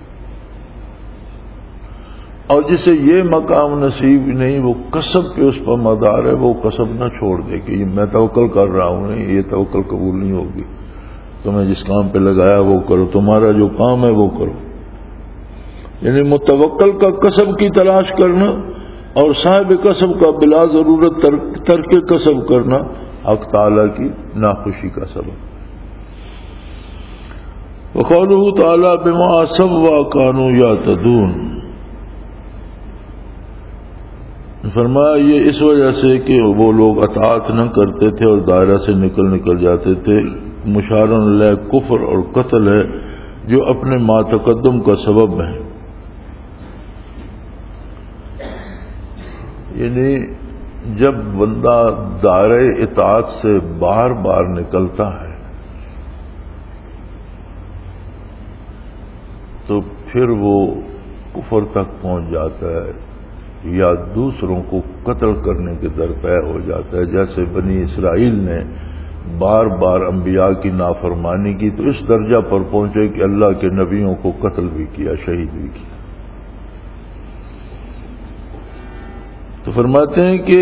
اور جسے یہ مقام نصیب نہیں وہ کسب پہ اس پر مدار ہے، وہ کسب نہ چھوڑ دے کہ میں توکل کر رہا ہوں، نہیں، یہ توکل قبول نہیں ہوگی. تمہیں جس کام پہ لگایا وہ کرو، تمہارا جو کام ہے وہ کرو. یعنی متوکل کا کسب کی تلاش کرنا اور صاحب کسب کا بلا ضرورت ترک کسب کرنا حق تعالی کی ناخوشی کا سبب. وقوله تعالی بما سوا كانوا يعتدون، فرمایا یہ اس وجہ سے کہ وہ لوگ اطاعت نہ کرتے تھے اور دائرہ سے نکل نکل جاتے تھے. مشارن علیہ کفر اور قتل ہے جو اپنے ما تقدم کا سبب ہے. یعنی جب بندہ دائرہ اطاعت سے بار بار نکلتا ہے تو پھر وہ کفر تک پہنچ جاتا ہے یا دوسروں کو قتل کرنے کے درپے ہو جاتا ہے. جیسے بنی اسرائیل نے بار بار انبیاء کی نافرمانی کی تو اس درجہ پر پہنچے کہ اللہ کے نبیوں کو قتل بھی کیا، شہید بھی کیا. تو فرماتے ہیں کہ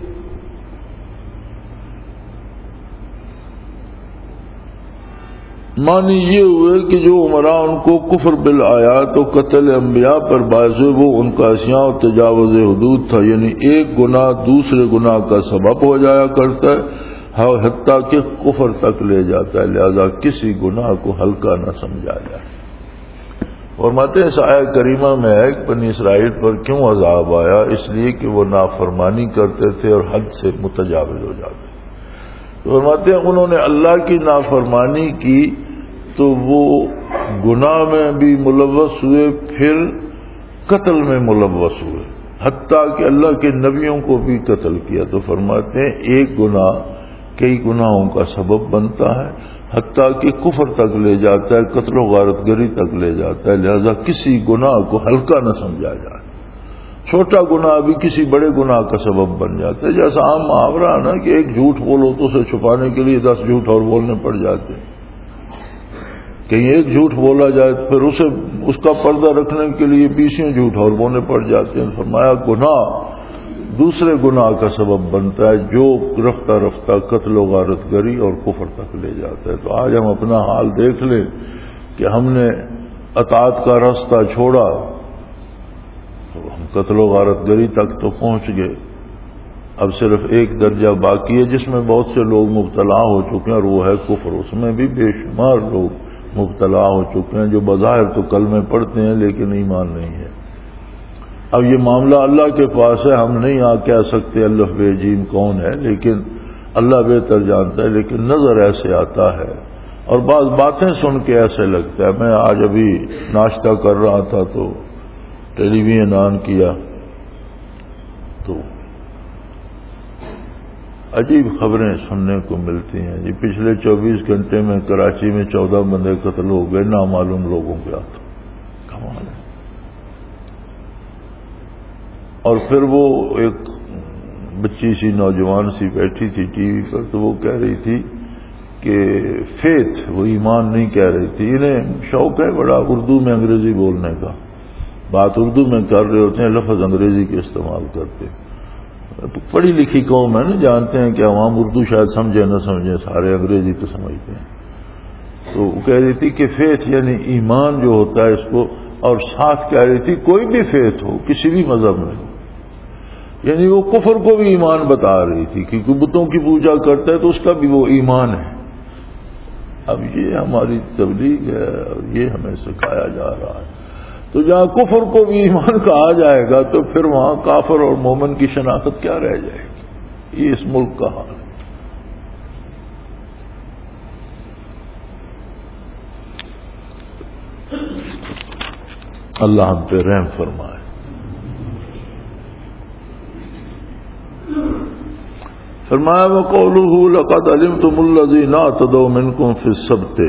معنی یہ ہوئے کہ جو عمراء ان کو کفر بالآیات و قتل انبیاء پر باعث ہوئے وہ ان کا عصیاں و تجاوز حدود تھا. یعنی ایک گناہ دوسرے گناہ کا سبب ہو جایا کرتا ہے، حتیٰ کہ کفر تک لے جاتا ہے. لہذا کسی گناہ کو ہلکا نہ سمجھا جائے. اور ماتے اس آیہ کریمہ میں ہے کہ بنی اسرائیل پر کیوں عذاب آیا، اس لیے کہ وہ نافرمانی کرتے تھے اور حد سے متجاوز ہو جاتے. تو فرماتے ہیں انہوں نے اللہ کی نافرمانی کی تو وہ گناہ میں بھی ملوث ہوئے، پھر قتل میں ملوث ہوئے، حتیٰ کہ اللہ کے نبیوں کو بھی قتل کیا. تو فرماتے ہیں ایک گناہ کئی گناہوں کا سبب بنتا ہے، حتیٰ کہ کفر تک لے جاتا ہے، قتل و غارت گری تک لے جاتا ہے. لہذا کسی گناہ کو ہلکا نہ سمجھا جائے. چھوٹا گناہ بھی کسی بڑے گناہ کا سبب بن جاتا ہے. جیسا عام محاورہ نا کہ ایک جھوٹ بولو تو اسے چھپانے کے لیے دس جھوٹ اور بولنے پڑ جاتے ہیں. کہیں ایک جھوٹ بولا جائے پھر اسے اس کا پردہ رکھنے کے لیے بیسوں جھوٹ اور بولنے پڑ جاتے ہیں. فرمایا گناہ دوسرے گناہ کا سبب بنتا ہے جو رفتہ رفتہ قتل و غارت گری اور کفر تک لے جاتا ہے. تو آج ہم اپنا حال دیکھ لیں کہ ہم نے اطاعت کا راستہ چھوڑا تو ہم قتل و غارت گری تک تو پہنچ گئے. اب صرف ایک درجہ باقی ہے جس میں بہت سے لوگ مبتلا ہو چکے ہیں اور وہ ہے کفر. اس میں بھی بے شمار لوگ مبتلا ہو چکے ہیں جو بظاہر تو کلمے پڑھتے ہیں لیکن ایمان نہیں ہے. اب یہ معاملہ اللہ کے پاس ہے، ہم نہیں آ کہہ سکتے الف بے جیم کون ہے، لیکن اللہ بہتر جانتا ہے. لیکن نظر ایسے آتا ہے اور بعض باتیں سن کے ایسے لگتا ہے. میں آج ابھی ناشتہ کر رہا تھا تو ٹیلی ویژن آن کیا تو عجیب خبریں سننے کو ملتی ہیں. جی پچھلے چوبیس گھنٹے میں کراچی میں چودہ بندے قتل ہو گئے نامعلوم لوگوں کے ہاتھوں. کمال ہے. اور پھر وہ ایک بچی سی نوجوان سی بیٹھی تھی ٹی وی پر تو وہ کہہ رہی تھی کہ فیتھ، وہ ایمان نہیں کہہ رہی تھی. انہیں شوق ہے بڑا اردو میں انگریزی بولنے کا. بات اردو میں کر رہے ہوتے ہیں لفظ انگریزی کے استعمال کرتے. پڑھی لکھی قوم ہے نا، جانتے ہیں کہ عوام اردو شاید سمجھے نہ سمجھے، سارے انگریزی تو سمجھتے ہیں. تو وہ کہہ رہی تھی کہ فیتھ یعنی ایمان جو ہوتا ہے اس کو، اور ساتھ کہہ رہی تھی کوئی بھی فیتھ ہو کسی بھی مذہب میں، یعنی وہ کفر کو بھی ایمان بتا رہی تھی، کیونکہ بتوں کی پوجا کرتا ہے تو اس کا بھی وہ ایمان ہے۔ اب یہ ہماری تبلیغ ہے اور یہ ہمیں سکھایا جا رہا ہے، تو جہاں کفر کو بھی ایمان کہا جائے گا تو پھر وہاں کافر اور مومن کی شناخت کیا رہ جائے گی؟ یہ اس ملک کا حال ہے۔ اللہ ہم پہ رحم فرمائے۔ فرمایا وَقَوْلُهُ لَقَدْ عَلِمْتُمُ الَّذِينَ اعْتَدَوْا مِنْكُمْ فِي السَّبْتِ،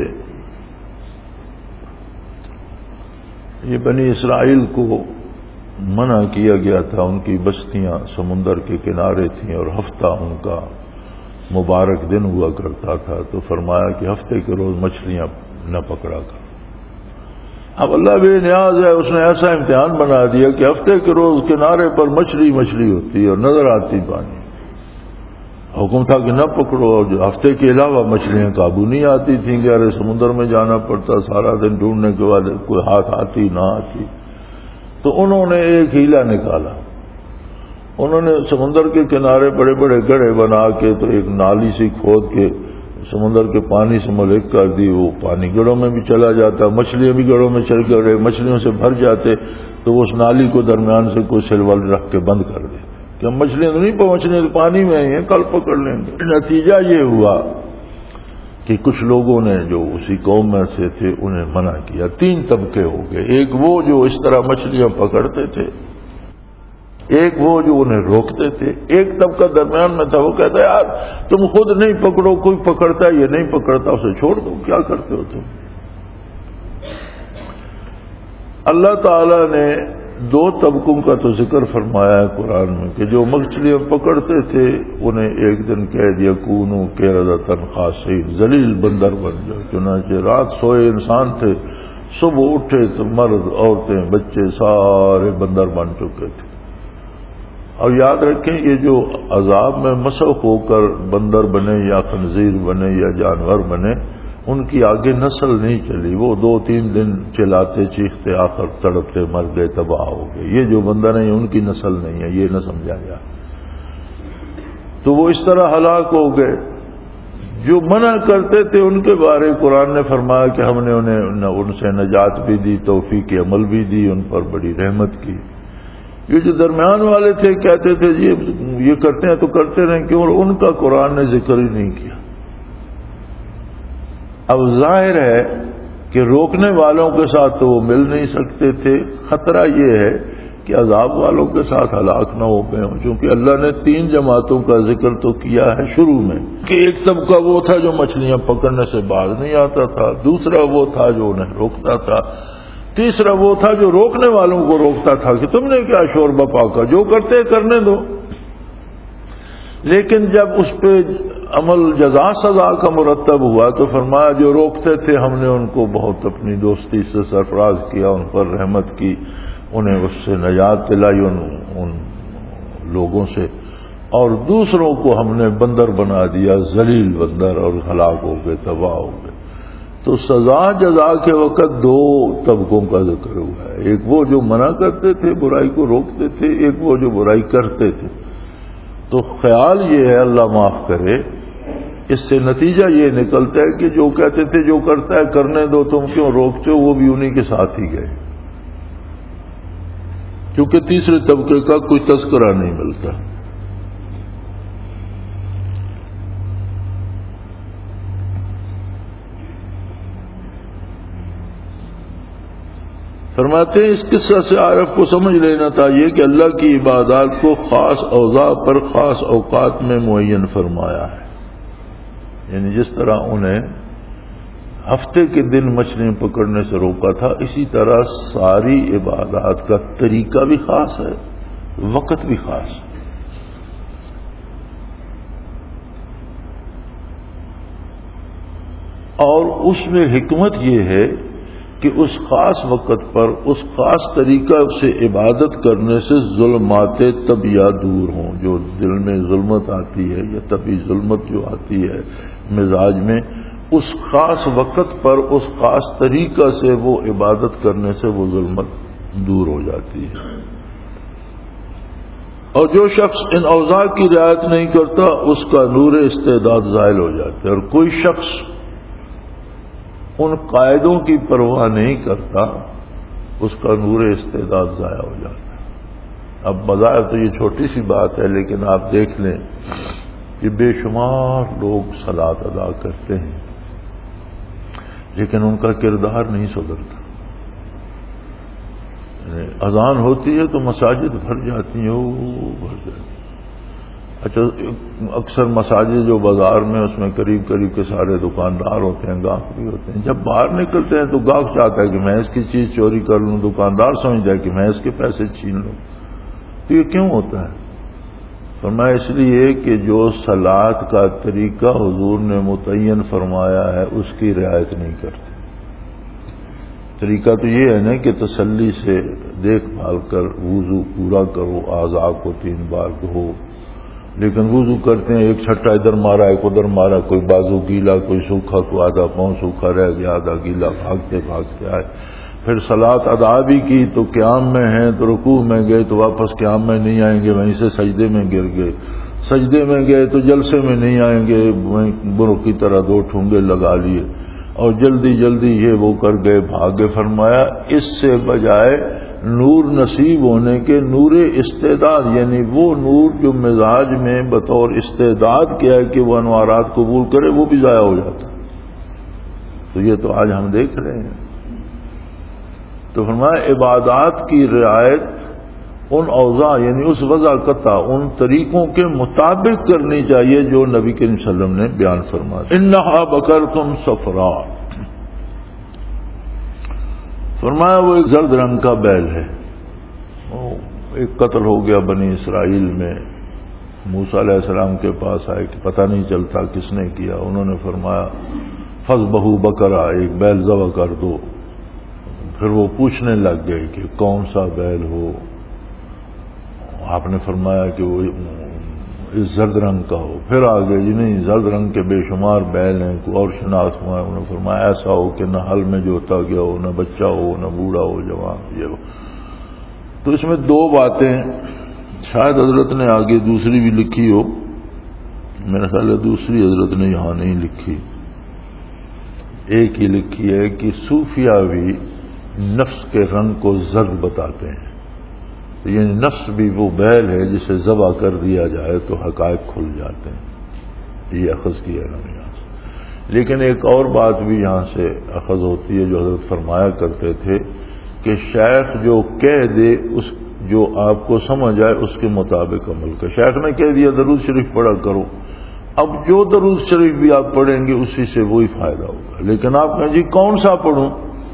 یہ بنی اسرائیل کو منع کیا گیا تھا، ان کی بستیاں سمندر کے کنارے تھیں اور ہفتہ ان کا مبارک دن ہوا کرتا تھا، تو فرمایا کہ ہفتے کے روز مچھلیاں نہ پکڑا کر۔ اب اللہ بے نیاز ہے، اس نے ایسا امتحان بنا دیا کہ ہفتے کے روز کنارے پر مچھلی مچھلی ہوتی اور نظر آتی پانی، حکم تھا کہ نہ پکڑو، اور ہفتے کے علاوہ مچھلیاں قابو نہیں آتی تھیں، گہرے سمندر میں جانا پڑتا، سارا دن ڈھونڈنے کے بعد کوئی ہاتھ آتی نہ آتی۔ تو انہوں نے ایک ہیلا نکالا، انہوں نے سمندر کے کنارے بڑے بڑے گڑھے بنا کے تو ایک نالی سی کھود کے سمندر کے پانی سے ملک کر دی، وہ پانی گڑھوں میں بھی چلا جاتا، مچھلیاں بھی گڑھوں میں چل گڑے مچھلیوں سے بھر جاتے، تو وہ اس نالی کو درمیان سے کوئی سلول رکھ کے بند کر دیتے کہ ہم مچھلیاں تو نہیں پہنچنے، پانی میں ہی ہیں، کل پکڑ لیں گے۔ نتیجہ یہ ہوا کہ کچھ لوگوں نے جو اسی قوم میں سے تھے انہیں منع کیا، تین طبقے ہو گئے، ایک وہ جو اس طرح مچھلیاں پکڑتے تھے، ایک وہ جو انہیں روکتے تھے، ایک طبقہ درمیان میں تھا، وہ کہتا ہے یار تم خود نہیں پکڑو، کوئی پکڑتا ہے یہ نہیں پکڑتا اسے چھوڑ دو، کیا کرتے ہو تم۔ اللہ تعالی نے دو طبقوں کا تو ذکر فرمایا ہے قرآن میں کہ جو مچھلیاں پکڑتے تھے انہیں ایک دن کہہ دیا کونوا قردۃ خاسئین، ذلیل بندر بن جاؤ، چنانچہ رات سوئے انسان تھے، صبح اٹھے تو مرد عورتیں بچے سارے بندر بن چکے تھے۔ اور یاد رکھیں یہ جو عذاب میں مسخ ہو کر بندر بنے یا خنزیر بنے یا جانور بنے، ان کی آگے نسل نہیں چلی، وہ دو تین دن چلاتے چیختے آخر تڑپتے مر گئے، تباہ ہو گئے۔ یہ جو بندر ہیں ان کی نسل نہیں ہے، یہ نہ سمجھا جائے۔ تو وہ اس طرح ہلاک ہو گئے۔ جو منع کرتے تھے ان کے بارے قرآن نے فرمایا کہ ہم نے انہیں ان سے نجات بھی دی، توفیق عمل بھی دی، ان پر بڑی رحمت کی۔ یہ جو درمیان والے تھے کہتے تھے یہ یہ کرتے ہیں تو کرتے رہیں کیوں، اور ان کا قرآن نے ذکر ہی نہیں کیا۔ اب ظاہر ہے کہ روکنے والوں کے ساتھ تو وہ مل نہیں سکتے تھے، خطرہ یہ ہے کہ عذاب والوں کے ساتھ ہلاک نہ ہو گئے ہوں، کیونکہ اللہ نے تین جماعتوں کا ذکر تو کیا ہے شروع میں کہ ایک طبقہ وہ تھا جو مچھلیاں پکڑنے سے باز نہیں آتا تھا، دوسرا وہ تھا جو انہیں روکتا تھا، تیسرا وہ تھا جو روکنے والوں کو روکتا تھا کہ تم نے کیا شور بپا کا، جو کرتے کرنے دو۔ لیکن جب اس پہ عمل جزا سزا کا مرتب ہوا تو فرمایا جو روکتے تھے ہم نے ان کو بہت اپنی دوستی سے سرفراز کیا، ان پر رحمت کی، انہیں اس سے نجات دلائی ان, ان لوگوں سے، اور دوسروں کو ہم نے بندر بنا دیا، ذلیل بندر، اور ہلاک ہو گئے، تباہ ہو گئے۔ تو سزا جزا کے وقت دو طبقوں کا ذکر ہوا ہے، ایک وہ جو منع کرتے تھے، برائی کو روکتے تھے، ایک وہ جو برائی کرتے تھے۔ تو خیال یہ ہے اللہ معاف کرے، اس سے نتیجہ یہ نکلتا ہے کہ جو کہتے تھے جو کرتا ہے کرنے دو، تم کیوں روکتے ہو، وہ بھی انہی کے ساتھ ہی گئے، کیونکہ تیسرے طبقے کا کوئی تذکرہ نہیں ملتا۔ فرماتے ہیں اس قصہ سے عارف کو سمجھ لینا چاہیے کہ اللہ کی عبادات کو خاص اوضاع پر خاص اوقات میں معین فرمایا ہے، یعنی جس طرح انہیں ہفتے کے دن مچھلیاں پکڑنے سے روکا تھا، اسی طرح ساری عبادات کا طریقہ بھی خاص ہے، وقت بھی خاص ہے۔ اور اس میں حکمت یہ ہے کہ اس خاص وقت پر اس خاص طریقہ سے عبادت کرنے سے ظلمات طبیعہ دور ہوں، جو دل میں ظلمت آتی ہے یا طبی ظلمت جو آتی ہے مزاج میں، اس خاص وقت پر اس خاص طریقہ سے وہ عبادت کرنے سے وہ ظلمت دور ہو جاتی ہے. اور جو شخص ان اوضاع کی رعایت نہیں کرتا اس کا نور استعداد زائل ہو جاتا ہے. اور کوئی شخص ان قاعدوں کی پرواہ نہیں کرتا اس کا نور استعداد ضائع ہو جاتا ہے. اب بظاہر تو یہ چھوٹی سی بات ہے، لیکن آپ دیکھ لیں کہ بے شمار لوگ صلاۃ ادا کرتے ہیں لیکن ان کا کردار نہیں سدھرتا. اذان ہوتی ہے تو مساجد بھر جاتی ہیں، وہ بھر جاتی ہیں. اچھا، اکثر مساجد جو بازار میں اس میں قریب قریب کے سارے دکاندار ہوتے ہیں، گاہک بھی ہوتے ہیں. جب باہر نکلتے ہیں تو گاہک چاہتا ہے کہ میں اس کی چیز چوری کر لوں، دکاندار سمجھتا ہے کہ میں اس کے پیسے چھین لوں. تو یہ کیوں ہوتا ہے؟ فرمایا اس لیے کہ جو صلاۃ کا طریقہ حضور نے متعین فرمایا ہے اس کی رعایت نہیں کرتے. طریقہ تو یہ ہے نا کہ تسلی سے دیکھ بھال کر وضو پورا کرو، اعضاء کو تین بار دھو. لیکن وضو کرتے ہیں ایک چھٹا ادھر مارا ایک ادھر مارا، کوئی بازو گیلا کوئی سوکھا، کوئی آدھا پاؤں سوکھا رہ گیا آدھا گیلا، بھاگتے بھاگتے آئے. پھر صلاۃ ادا بھی کی تو قیام میں ہیں تو رکوع میں گئے تو واپس قیام میں نہیں آئیں گے، وہیں سے سجدے میں گر گئے. سجدے میں گئے تو جلسے میں نہیں آئیں گے، وہیں برو کی طرح دو ٹھونگے لگا لیے اور جلدی جلدی یہ وہ کر گئے، بھاگے. فرمایا اس سے بجائے نور نصیب ہونے کے نور استعداد، یعنی وہ نور جو مزاج میں بطور استعداد کیا ہے کہ وہ انوارات قبول کرے، وہ بھی ضائع ہو جاتا. تو یہ تو آج ہم دیکھ رہے ہیں. تو فرمایا عبادات کی رعایت ان اوضاع یعنی اس وضع قطع ان طریقوں کے مطابق کرنی چاہیے جو نبی کریم صلی اللہ علیہ وسلم نے بیان فرمایا. انہا بکرتم صفرا، فرمایا وہ ایک زرد رنگ کا بیل ہے. ایک قتل ہو گیا بنی اسرائیل میں، موسیٰ علیہ السلام کے پاس آئے کہ پتہ نہیں چلتا کس نے کیا. انہوں نے فرمایا فذبحوا بقرہ، ایک بیل ذبح کر دو. پھر وہ پوچھنے لگ گئے کہ کون سا بیل ہو. آپ نے فرمایا کہ وہ اس زرد رنگ کا ہو. پھر آگے جی نہیں، زرد رنگ کے بے شمار بیل ہیں، کوئی اور شناخت ہوا ہے. انہوں نے فرمایا ایسا ہو کہ نہ ہل میں جوتا گیا ہو، نہ بچہ ہو، نہ بوڑھا ہو، جوان یہ ہو. تو اس میں دو باتیں شاید حضرت نے آگے دوسری بھی لکھی ہو، میرا خیال ہے دوسری حضرت نے یہاں نہیں لکھی. ایک ہی لکھی ہے کہ صوفیہ بھی نفس کے رنگ کو زرد بتاتے ہیں، یعنی نفس بھی وہ بیل ہے جسے ذبح کر دیا جائے تو حقائق کھل جاتے ہیں. یہ اخذ کیا ہے یہاں سے. لیکن ایک اور بات بھی یہاں سے اخذ ہوتی ہے جو حضرت فرمایا کرتے تھے کہ شیخ جو کہہ دے اس جو آپ کو سمجھ آئے اس کے مطابق عمل کر. شیخ نے کہہ دیا درود شریف پڑھا کرو، اب جو درود شریف بھی آپ پڑھیں گے اسی سے وہی فائدہ ہوگا. لیکن آپ کہیں جی کون سا پڑھوں،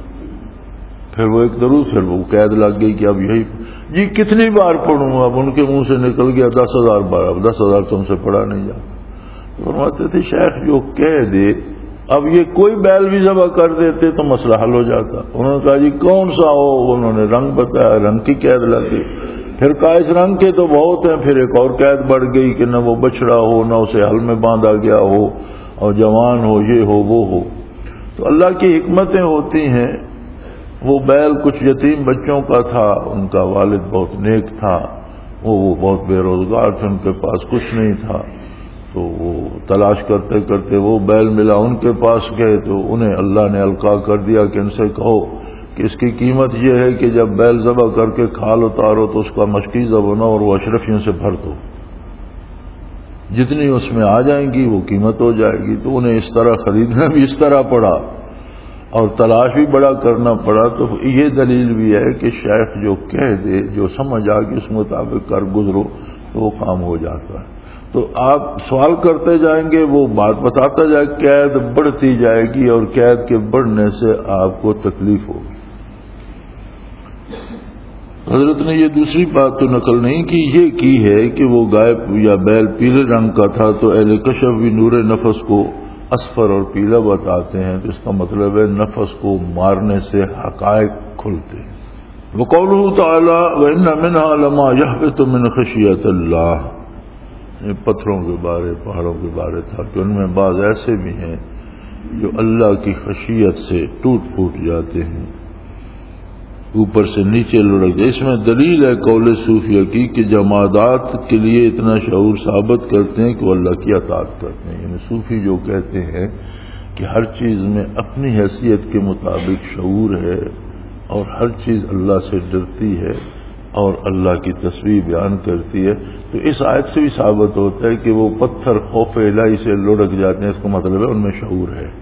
پھر وہ ایک درود، پھر وہ قید لگ گئی کہ اب یہی جی کتنی بار پڑھوں. اب ان کے منہ سے نکل گیا دس ہزار بار، اب دس ہزار تم سے پڑھا نہیں جاتا. فرماتے تھے شیخ جو کہہ دے، اب یہ کوئی بیل بھی ذبح کر دیتے تو مسئلہ حل ہو جاتا. انہوں نے کہا جی کون سا ہو، انہوں نے رنگ بتایا، رنگ کی قید لگ گئی. پھر کہا اس رنگ کے تو بہت ہیں، پھر ایک اور قید بڑھ گئی کہ نہ وہ بچڑا ہو، نہ اسے ہل میں باندھا گیا ہو، اور جوان ہو، یہ ہو وہ ہو. تو اللہ کی حکمتیں ہوتی ہیں. وہ بیل کچھ یتیم بچوں کا تھا، ان کا والد بہت نیک تھا، وہ وہ بہت بے روزگار تھے، ان کے پاس کچھ نہیں تھا. تو وہ تلاش کرتے کرتے وہ بیل ملا، ان کے پاس گئے تو انہیں اللہ نے القاء کر دیا کہ ان سے کہو کہ اس کی قیمت یہ ہے کہ جب بیل ذبح کر کے کھال اتارو تو اس کا مشکیزہ بناؤ اور وہ اشرفیوں سے بھر دو، جتنی اس میں آ جائیں گی وہ قیمت ہو جائے گی. تو انہیں اس طرح خریدنا بھی اس طرح پڑا اور تلاش بھی بڑا کرنا پڑا. تو یہ دلیل بھی ہے کہ شیخ جو کہہ دے، جو سمجھ آ کے اس مطابق کر گزرو تو وہ کام ہو جاتا ہے. تو آپ سوال کرتے جائیں گے، وہ بات بتاتا جائے، قید بڑھتی جائے گی اور قید کے بڑھنے سے آپ کو تکلیف ہوگی. حضرت نے یہ دوسری بات تو نقل نہیں کی، یہ کی ہے کہ وہ گائے یا بیل پیلے رنگ کا تھا تو اہل کشف بھی نور نفس کو اصفر اور پیلا بتاتے ہیں. تو اس کا مطلب ہے نفس کو مارنے سے حقائق کھلتے ہیں. وقوله تعالی وَإِنَّ مِنْهَا لَمَا يَهْبِطُ مِنْ خَشْيَةِ اللَّهِ، پتھروں کے بارے، پہاڑوں کے بارے تھا کہ ان میں بعض ایسے بھی ہیں جو اللہ کی خشیت سے ٹوٹ پھوٹ جاتے ہیں، اوپر سے نیچے لڑک جائے۔ اس میں دلیل ہے قول صوفیہ کی کہ جمادات کے لیے اتنا شعور ثابت کرتے ہیں کہ وہ اللہ کی اطاعت کرتے ہیں۔ یعنی صوفی جو کہتے ہیں کہ ہر چیز میں اپنی حیثیت کے مطابق شعور ہے اور ہر چیز اللہ سے ڈرتی ہے اور اللہ کی تصویر بیان کرتی ہے، تو اس آیت سے بھی ثابت ہوتا ہے کہ وہ پتھر خوف الہی سے لڑک جاتے ہیں، اس کا مطلب ہے ان میں شعور ہے۔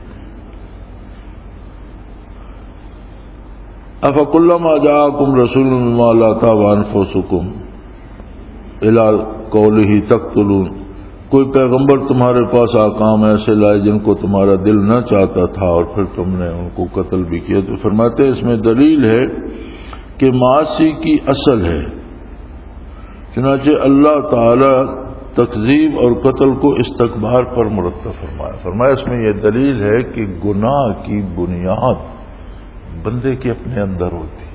افکلما جاءکم رسول بما لا تهوى انفسکم الی قولہ تقتلون، کوئی پیغمبر تمہارے پاس آکام ایسے لائے جن کو تمہارا دل نہ چاہتا تھا اور پھر تم نے ان کو قتل بھی کیا، تو فرماتے ہیں اس میں دلیل ہے کہ معاصی کی اصل ہے، چنانچہ اللہ تعالی تکذیب اور قتل کو استکبار پر مرتب فرمایا۔ فرمایا اس میں یہ دلیل ہے کہ گناہ کی بنیاد بندے کے اپنے اندر ہوتی،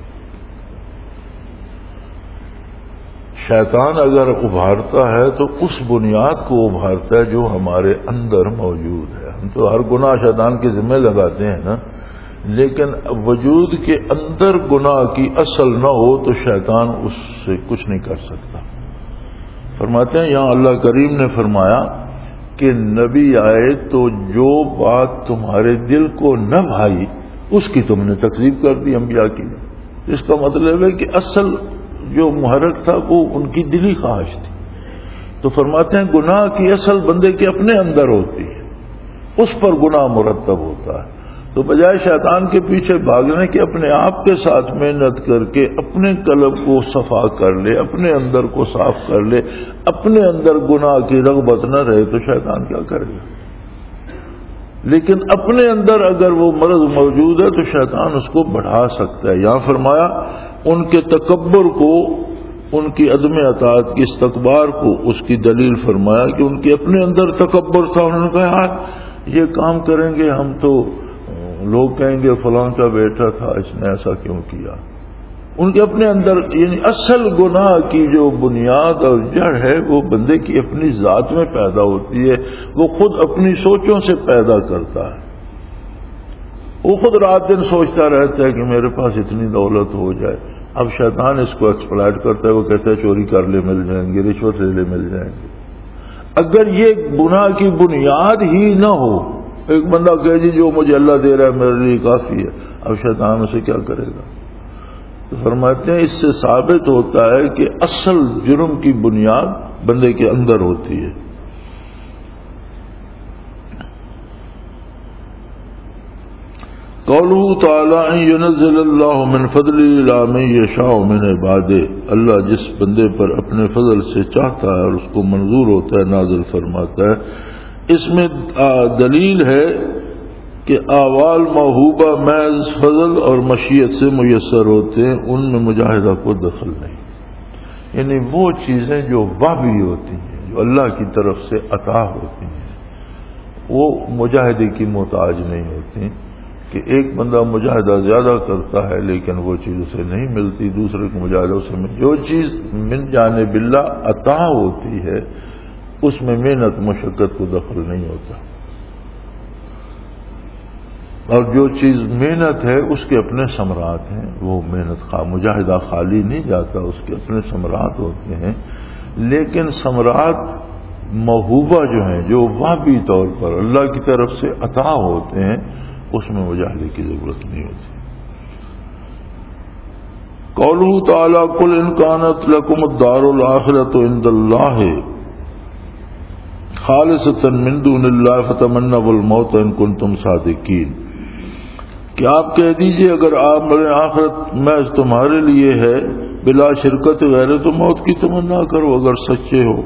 شیطان اگر ابھارتا ہے تو اس بنیاد کو ابھارتا ہے جو ہمارے اندر موجود ہے۔ ہم تو ہر گناہ شیطان کے ذمہ لگاتے ہیں نا، لیکن وجود کے اندر گناہ کی اصل نہ ہو تو شیطان اس سے کچھ نہیں کر سکتا۔ فرماتے ہیں یہاں اللہ کریم نے فرمایا کہ نبی آئے تو جو بات تمہارے دل کو نہ بھائی اس کی تم نے تکذیب کر دی انبیاء کی۔ اس کا مطلب ہے کہ اصل جو محرک تھا وہ ان کی دلی خواہش تھی۔ تو فرماتے ہیں گناہ کی اصل بندے کے اپنے اندر ہوتی ہے، اس پر گناہ مرتب ہوتا ہے۔ تو بجائے شیطان کے پیچھے بھاگنے کے اپنے آپ کے ساتھ محنت کر کے اپنے قلب کو صفا کر لے، اپنے اندر کو صاف کر لے، اپنے اندر گناہ کی رغبت نہ رہے تو شیطان کیا کرے گا؟ لیکن اپنے اندر اگر وہ مرض موجود ہے تو شیطان اس کو بڑھا سکتا ہے۔ یہاں فرمایا ان کے تکبر کو، ان کی عدم اطاعت کی استکبار کو اس کی دلیل فرمایا کہ ان کے اپنے اندر تکبر تھا۔ انہوں نے کہا یار یہ کام کریں گے ہم تو لوگ کہیں گے فلاں کا بیٹا تھا، اس نے ایسا کیوں کیا۔ ان کے اپنے اندر یعنی اصل گناہ کی جو بنیاد اور جڑ ہے وہ بندے کی اپنی ذات میں پیدا ہوتی ہے، وہ خود اپنی سوچوں سے پیدا کرتا ہے۔ وہ خود رات دن سوچتا رہتا ہے کہ میرے پاس اتنی دولت ہو جائے۔ اب شیطان اس کو ایکسپلائٹ کرتا ہے، وہ کہتا ہے چوری کر لے مل جائیں گے، رشوت لے لے مل جائیں گے۔ اگر یہ گناہ کی بنیاد ہی نہ ہو، ایک بندہ کہے جی جو مجھے اللہ دے رہا ہے میرے لیے کافی ہے، اب شیطان اسے کیا کرے گا؟ تو فرماتے ہیں اس سے ثابت ہوتا ہے کہ اصل جرم کی بنیاد بندے کے اندر ہوتی ہے۔ قولہ تعالی ان ينزل اللہ من فضل الی من یشاء من عبادہ، اللہ جس بندے پر اپنے فضل سے چاہتا ہے اور اس کو منظور ہوتا ہے نازل فرماتا ہے۔ اس میں دلیل ہے کہ اعوال موہوبہ محض فضل اور مشیت سے میسر ہوتے ہیں، ان میں مجاہدہ کو دخل نہیں۔ یعنی وہ چیزیں جو وہبی ہوتی ہیں، جو اللہ کی طرف سے عطا ہوتی ہیں، وہ مجاہدے کی محتاج نہیں ہوتی کہ ایک بندہ مجاہدہ زیادہ کرتا ہے لیکن وہ چیز اسے نہیں ملتی، دوسرے کو مجاہدہ سے مل۔ جو چیز من جانب اللہ عطا ہوتی ہے اس میں محنت مشقت کو دخل نہیں ہوتا، اور جو چیز محنت ہے اس کے اپنے ثمرات ہیں۔ وہ محنت خواہ مجاہدہ خالی نہیں جاتا، اس کے اپنے ثمرات ہوتے ہیں، لیکن ثمرات موہوبہ جو ہیں، جو وہبی طور پر اللہ کی طرف سے عطا ہوتے ہیں، اس میں مجاہدے کی ضرورت نہیں ہوتی۔ قولہ تعالی قل ان کانت لکم الدار الآخرۃ عند اللہ خالصۃ من دون اللہ فتمنوا الموت ان کنتم صادقین، کہ آپ کہہ دیجئے اگر آپ میرے آخرت محض تمہارے لیے ہے بلا شرکت غیر تو موت کی تمنا کرو اگر سچے ہو۔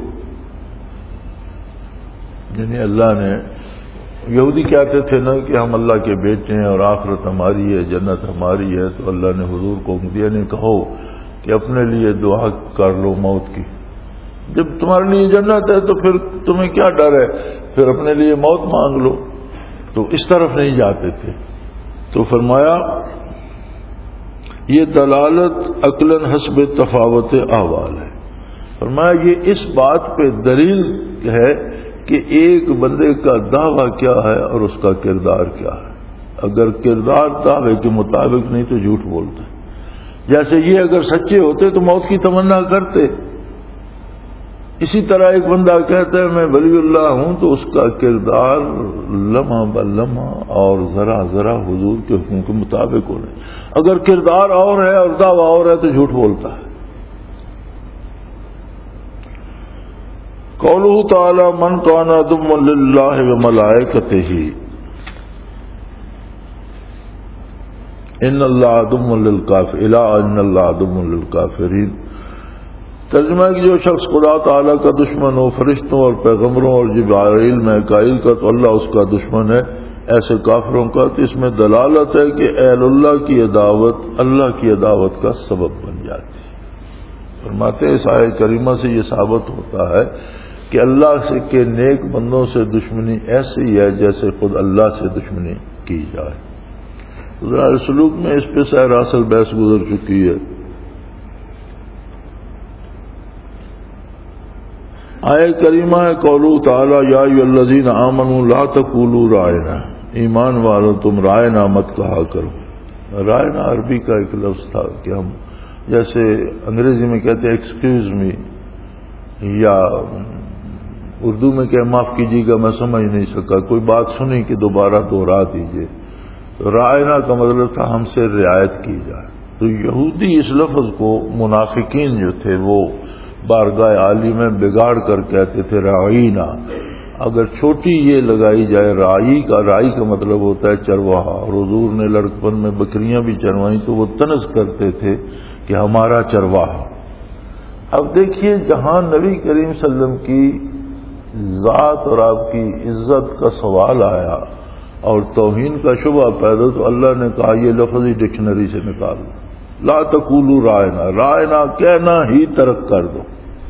یعنی اللہ نے، یہودی کہتے تھے نا کہ ہم اللہ کے بیٹے ہیں اور آخرت ہماری ہے، جنت ہماری ہے، تو اللہ نے حضور کو دیا نہیں کہو کہ اپنے لیے دعا کر لو موت کی، جب تمہارے لیے جنت ہے تو پھر تمہیں کیا ڈر ہے، پھر اپنے لیے موت مانگ لو۔ تو اس طرف نہیں جاتے تھے۔ تو فرمایا یہ دلالت عقلاً حسب تفاوت احوال ہے۔ فرمایا یہ اس بات پہ دلیل ہے کہ ایک بندے کا دعویٰ کیا ہے اور اس کا کردار کیا ہے. اگر کردار دعوے کے مطابق نہیں تو جھوٹ بولتے. جیسے یہ اگر سچے ہوتے تو موت کی تمنا کرتے. اسی طرح ایک بندہ کہتا ہے میں ولی اللہ ہوں تو اس کا کردار لمحہ بلمحہ اور ذرا ذرا حضور کے حکم کے مطابق ہونا. اگر کردار اور ہے اور دعویٰ اور ہے تو جھوٹ بولتا ہے. قولہ تعالی من کان عدوا للہ وملائکتہ ان اللہ عدو للکافرین الا ان اللہ عدو للکافرین. ترجمہ کہ جو شخص خدا تعالیٰ کا دشمن ہو فرشتوں اور پیغمبروں اور جبرائیل میکائیل کا تو اللہ اس کا دشمن ہے. ایسے کافروں کا تو اس میں دلالت ہے کہ اہل اللہ کی عداوت اللہ کی عداوت کا سبب بن جاتی ہے. فرماتے ہیں اس آیت کریمہ سے یہ ثابت ہوتا ہے کہ اللہ سے کے نیک بندوں سے دشمنی ایسی ہے جیسے خود اللہ سے دشمنی کی جائے. ظاہر سلوک میں اس پہ سیر اصل بحث گزر چکی ہے. آیت کریمہ ہے قولہ تعالی یا ایھا الذین آمنوا لا تقولوا رائنا. ایمان والوں تم رائنا مت کہا کرو. رائنا عربی کا ایک لفظ تھا کہ ہم جیسے انگریزی میں کہتے ہیں ایکسکیوز می, یا اردو میں کہ معاف کیجیے گا میں سمجھ نہیں سکا, کوئی بات سنی کہ دوبارہ دوہرا دیجیے. تو رائنا کا مطلب تھا ہم سے رعایت کی جائے. تو یہودی اس لفظ کو منافقین جو تھے وہ بارگاہ عالی میں بگاڑ کر کہتے تھے رعینا. اگر چھوٹی یہ لگائی جائے رائی کا, رائی کا مطلب ہوتا ہے چرواہا, اور حضور نے لڑکپن میں بکریاں بھی چروائیں تو وہ طنز کرتے تھے کہ ہمارا چرواہا. اب دیکھیے جہاں نبی کریم صلی اللہ علیہ وسلم کی ذات اور آپ کی عزت کا سوال آیا اور توہین کا شبہ پیدا تو اللہ نے کہا یہ لفظ ہی ڈکشنری سے نکال دو. لا تقولوا رائنا, رائنا کہنا ہی ترک کر دو.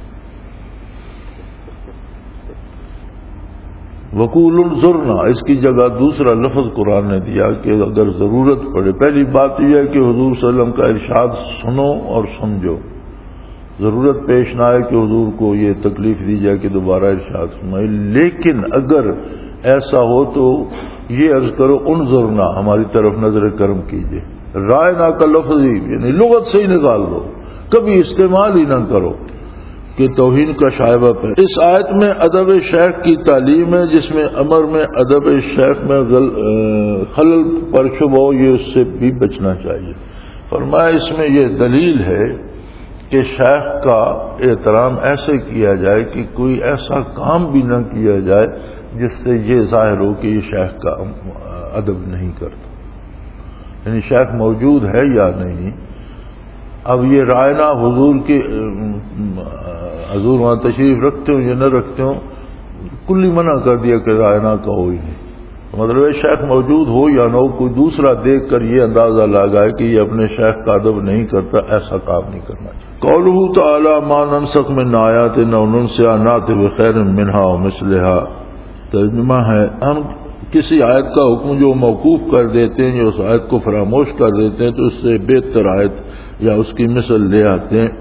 وقول انظرنا اس کی جگہ دوسرا لفظ قرآن نے دیا کہ اگر ضرورت پڑے. پہلی بات یہ ہے کہ حضور صلی اللہ علیہ وسلم کا ارشاد سنو اور سمجھو. ضرورت پیش نہ آئے کہ حضور کو یہ تکلیف دی جائے کہ دوبارہ ارشاد سنائے. لیکن اگر ایسا ہو تو یہ عرض کرو انظرنا ہماری طرف نظر کرم کیجیے. رائنا کا لفظ ہی یعنی لغت سے ہی نکال دو, کبھی استعمال ہی نہ کرو کہ توہین کا شائبہ پہ. اس آیت میں ادب شیخ کی تعلیم ہے جس میں امر میں ادب شیخ میں خلل پر شبہ ہو یہ اس سے بھی بچنا چاہیے. فرمایا اس میں یہ دلیل ہے کہ شیخ کا احترام ایسے کیا جائے کہ کوئی ایسا کام بھی نہ کیا جائے جس سے یہ ظاہر ہو کہ یہ شیخ کا ادب نہیں کرتا, یعنی شیخ موجود ہے یا نہیں. اب یہ رائنا حضور کے حضور وہاں تشریف رکھتے ہوں یا نہ رکھتے ہوں کلی منع کر دیا کہ رائنا کا ہو ہی نہیں. مطلب ہے شیخ موجود ہو یا نہ ہو کوئی دوسرا دیکھ کر یہ اندازہ لگائے کہ یہ اپنے شیخ کا ادب نہیں کرتا, ایسا کام نہیں کرنا چاہیے. قولہ تعالی ما ننسخ من آیات او ننسها نأتی بخیر منها ومثلها. ترجمہ ہے ہم کسی آیت کا حکم جو موقوف کر دیتے ہیں یا اس آیت کو فراموش کر دیتے ہیں تو اس سے بہتر آیت یا اس کی مثل لے آتے ہیں.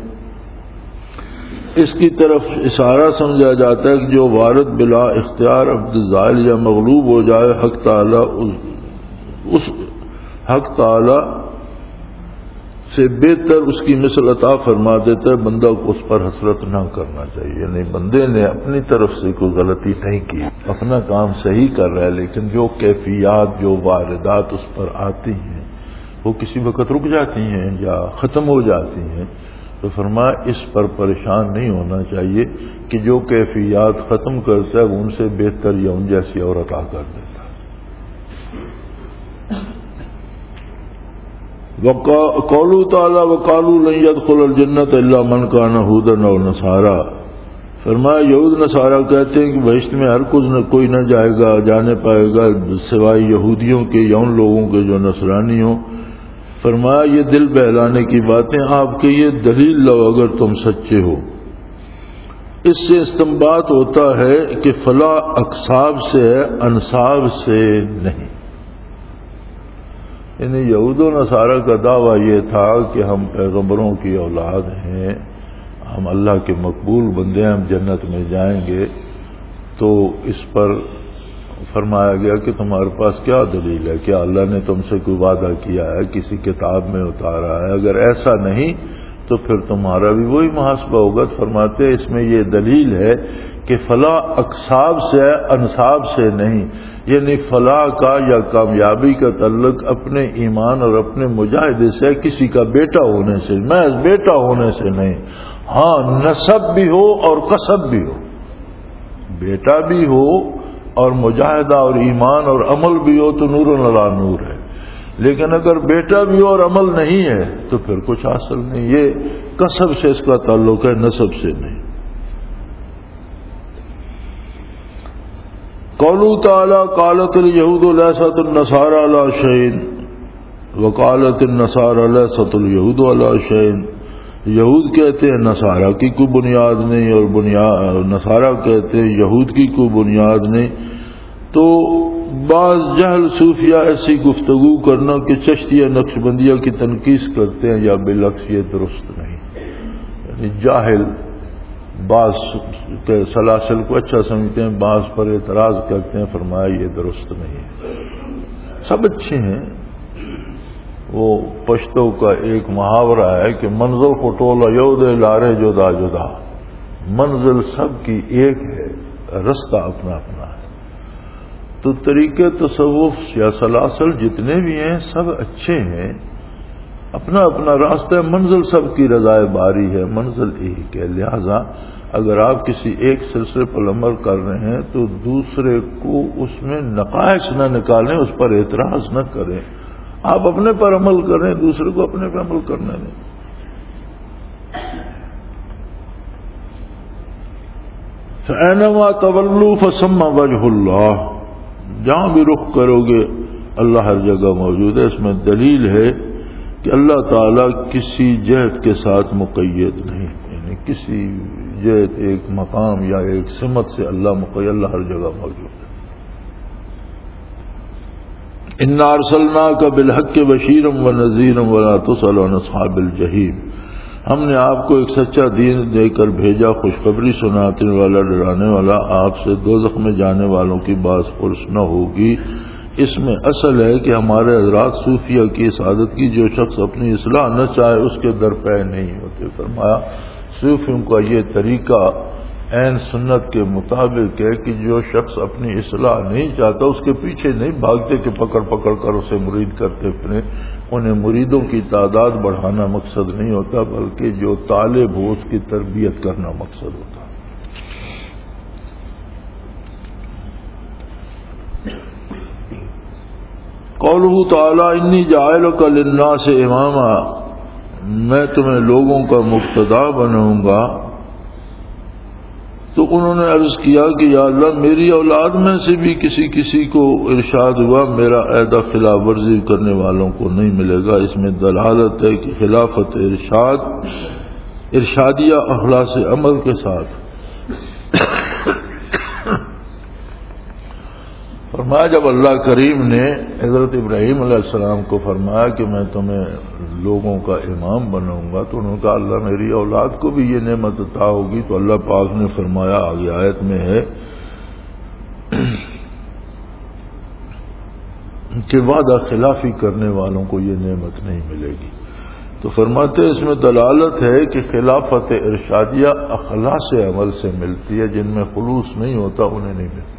اس کی طرف اشارہ سمجھا جاتا ہے کہ جو وارد بلا اختیار عبد زائل یا مغلوب ہو جائے حق تعالی اس حق تعالی سے بہتر اس کی مثل عطا فرما دیتا ہے. بندہ کو اس پر حسرت نہ کرنا چاہیے, یعنی بندے نے اپنی طرف سے کوئی غلطی نہیں کی, اپنا کام صحیح کر رہا ہے, لیکن جو کیفیات جو واردات اس پر آتی ہیں وہ کسی وقت رک جاتی ہیں یا ختم ہو جاتی ہیں. تو فرمایا اس پر پریشان نہیں ہونا چاہیے کہ جو کیفیات ختم کرتا ہے وہ ان سے بہتر یا ان جیسی اور عطا کر دیتا ہے. قولہ تعالی وقالوا لن يدخل الجنۃ الا من كان هودا او نصارا. فرمایا یہود نصارا کہتے ہیں کہ بہشت میں ہر کچھ نہ کوئی نہ جائے گا جانے پائے گا سوائے یہودیوں کے یا ان لوگوں کے جو نصرانی ہوں. فرمایا یہ دل بہلانے کی باتیں آپ کے یہ دلیل لو اگر تم سچے ہو. اس سے استنباط ہوتا ہے کہ فلاں اقصاب سے ہے انصاب سے نہیں. یعنی یہود و نصارہ کا دعویٰ یہ تھا کہ ہم پیغمبروں کی اولاد ہیں, ہم اللہ کے مقبول بندے ہیں, ہم جنت میں جائیں گے. تو اس پر فرمایا گیا کہ تمہارے پاس کیا دلیل ہے؟ کیا اللہ نے تم سے کوئی وعدہ کیا ہے، کسی کتاب میں اتارا ہے؟ اگر ایسا نہیں تو پھر تمہارا بھی وہی محاسبہ ہوگا۔ فرماتے ہیں اس میں یہ دلیل ہے کہ فلاح اقصاب سے ہے، انصاب سے نہیں، یعنی فلاح کا یا کامیابی کا تعلق اپنے ایمان اور اپنے مجاہدے سے، کسی کا بیٹا ہونے سے، محض بیٹا ہونے سے نہیں۔ ہاں نسب بھی ہو اور کسب بھی ہو، بیٹا بھی ہو اور مجاہدہ اور ایمان اور عمل بھی ہو تو نور علی نور ہے، لیکن اگر بیٹا بھی ہو اور عمل نہیں ہے تو پھر کچھ حاصل نہیں۔ یہ کسب سے اس کا تعلق ہے، نسب سے نہیں۔ قوله تعالی قالت اليهود ليست النصارى على شيء وقالت النصارى ليست اليهود على شيء، یہود کہتے ہیں نصارہ کی کوئی بنیاد نہیں، اور بنیاد نصارہ کہتے ہیں یہود کی کوئی بنیاد نہیں۔ تو بعض جہل صوفیہ ایسی گفتگو کرنا کہ چشتیہ نقش بندیہ کی تنقیص کرتے ہیں یا بالعکس، یہ درست نہیں۔ یعنی جاہل بعض کے سلاسل کو اچھا سمجھتے ہیں، بعض پر اعتراض کرتے ہیں، فرمایا یہ درست نہیں ہے۔ سب اچھے ہیں۔ وہ پشتو کا ایک محاورہ ہے کہ منزل پٹولا یود لارے جدا جدا، منزل سب کی ایک ہے، رستہ اپنا اپنا ہے۔ تو طریقے تصوف یا سلاسل جتنے بھی ہیں سب اچھے ہیں، اپنا اپنا راستہ ہے، منزل سب کی رضا باری ہے، منزل ایک ہے۔ لہذا اگر آپ کسی ایک سلسلے پر عمل کر رہے ہیں تو دوسرے کو اس میں نقائص نہ نکالیں، اس پر اعتراض نہ کریں، آپ اپنے پر عمل کریں، دوسرے کو اپنے پر عمل کرنے دیں۔ فَأَيْنَمَا تَوَلُّوا فَثَمَّ وَجْهُ اللَّهِ، جہاں بھی رخ کرو گے اللہ ہر جگہ موجود ہے۔ اس میں دلیل ہے کہ اللہ تعالیٰ کسی جہت کے ساتھ مقید نہیں، یعنی کسی جہت ایک مقام یا ایک سمت سے اللہ مقید، اللہ ہر جگہ موجود ہے۔ اِنَّا أَرْسَلْنَاكَ بِالْحَقِّ بَشِيرًا وَنَذِيرًا وَلَا تُسْأَلُ عَنْ أَصْحَابِ الْجَحِيمِ، ہم نے آپ کو ایک سچا دین دے کر بھیجا، خوشخبری سنانے والا، ڈرانے والا، آپ سے دوزخ میں جانے والوں کی باز پرس نہ ہوگی۔ اس میں اصل ہے کہ ہمارے حضرات صوفیہ کی سعادت کی جو شخص اپنی اصلاح نہ چاہے اس کے در پے نہیں ہوتے۔ فرمایا صوفیوں کا یہ طریقہ عین سنت کے مطابق ہے کہ جو شخص اپنی اصلاح نہیں چاہتا اس کے پیچھے نہیں بھاگتے کہ پکڑ پکڑ کر اسے مرید کرتے پھریں۔ انہیں مریدوں کی تعداد بڑھانا مقصد نہیں ہوتا، بلکہ جو طالب ہو اس کی تربیت کرنا مقصد ہوتا ہے۔ قوله تعالی انی جاعلک للناس اماما، میں تمہیں لوگوں کا مقتدا بناؤں گا۔ تو انہوں نے عرض کیا کہ یا اللہ میری اولاد میں سے بھی کسی کسی کو ارشاد ہوا، میرا عہدہ خلاف ورزی کرنے والوں کو نہیں ملے گا۔ اس میں دلالت ہے کہ خلافت ارشاد ارشادیہ اخلاص عمل کے ساتھ۔ فرمایا جب اللہ کریم نے حضرت ابراہیم علیہ السلام کو فرمایا کہ میں تمہیں لوگوں کا امام بناؤں گا، تو انہوں نے کہا اللہ میری اولاد کو بھی یہ نعمت عطا ہوگی، تو اللہ پاک نے فرمایا آگے آیت میں ہے کہ وعدہ خلافی کرنے والوں کو یہ نعمت نہیں ملے گی۔ تو فرماتے اس میں دلالت ہے کہ خلافت ارشادیہ اخلاص عمل سے ملتی ہے، جن میں خلوص نہیں ہوتا انہیں نہیں ملتی۔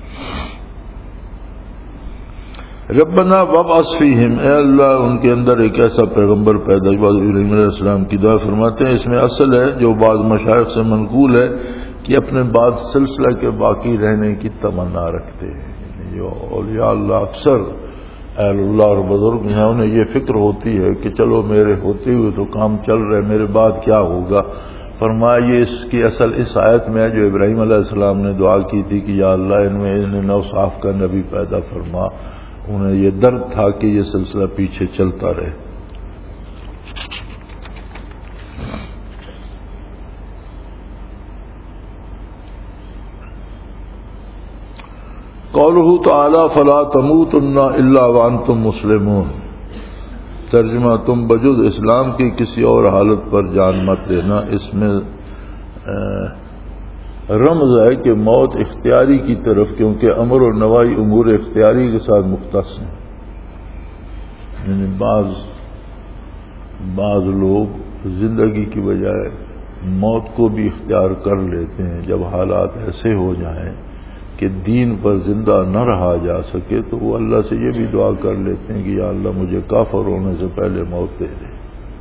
ربنا وابعث فیہم، اے اللہ ان کے اندر ایک ایسا پیغمبر پیدا کر۔ ابراہیم علیہ السلام کی دعا فرماتے ہیں اس میں اصل ہے جو بعض مشائخ سے منقول ہے کہ اپنے بعد سلسلہ کے باقی رہنے کی تمنا رکھتے ہیں۔ جو اولیاء اللہ اکثر اہل اللہ اور بزرگ ہیں انہیں یہ فکر ہوتی ہے کہ چلو میرے ہوتے ہوئے تو کام چل رہے، میرے بعد کیا ہوگا۔ فرمایا یہ اس کی اصل اس آیت میں ہے جو ابراہیم علیہ السلام نے دعا کی تھی کہ یا اللہ ان میں انہیں نو صاف کا نبی پیدا فرما۔ انہیں یہ درد تھا کہ یہ سلسلہ پیچھے چلتا رہے۔ قوله تعالی فلا تموتن الا وانتم مسلمون، ترجمہ تم بجز اسلام کی کسی اور حالت پر جان مت لینا۔ اس میں رمز ہے کہ موت اختیاری کی طرف، کیونکہ امر و نوائی امور اختیاری کے ساتھ مختص ہیں. یعنی بعض بعض لوگ زندگی کی بجائے موت کو بھی اختیار کر لیتے ہیں. جب حالات ایسے ہو جائیں کہ دین پر زندہ نہ رہا جا سکے تو وہ اللہ سے یہ بھی دعا کر لیتے ہیں کہ یا اللہ مجھے کافر ہونے سے پہلے موت دے دے.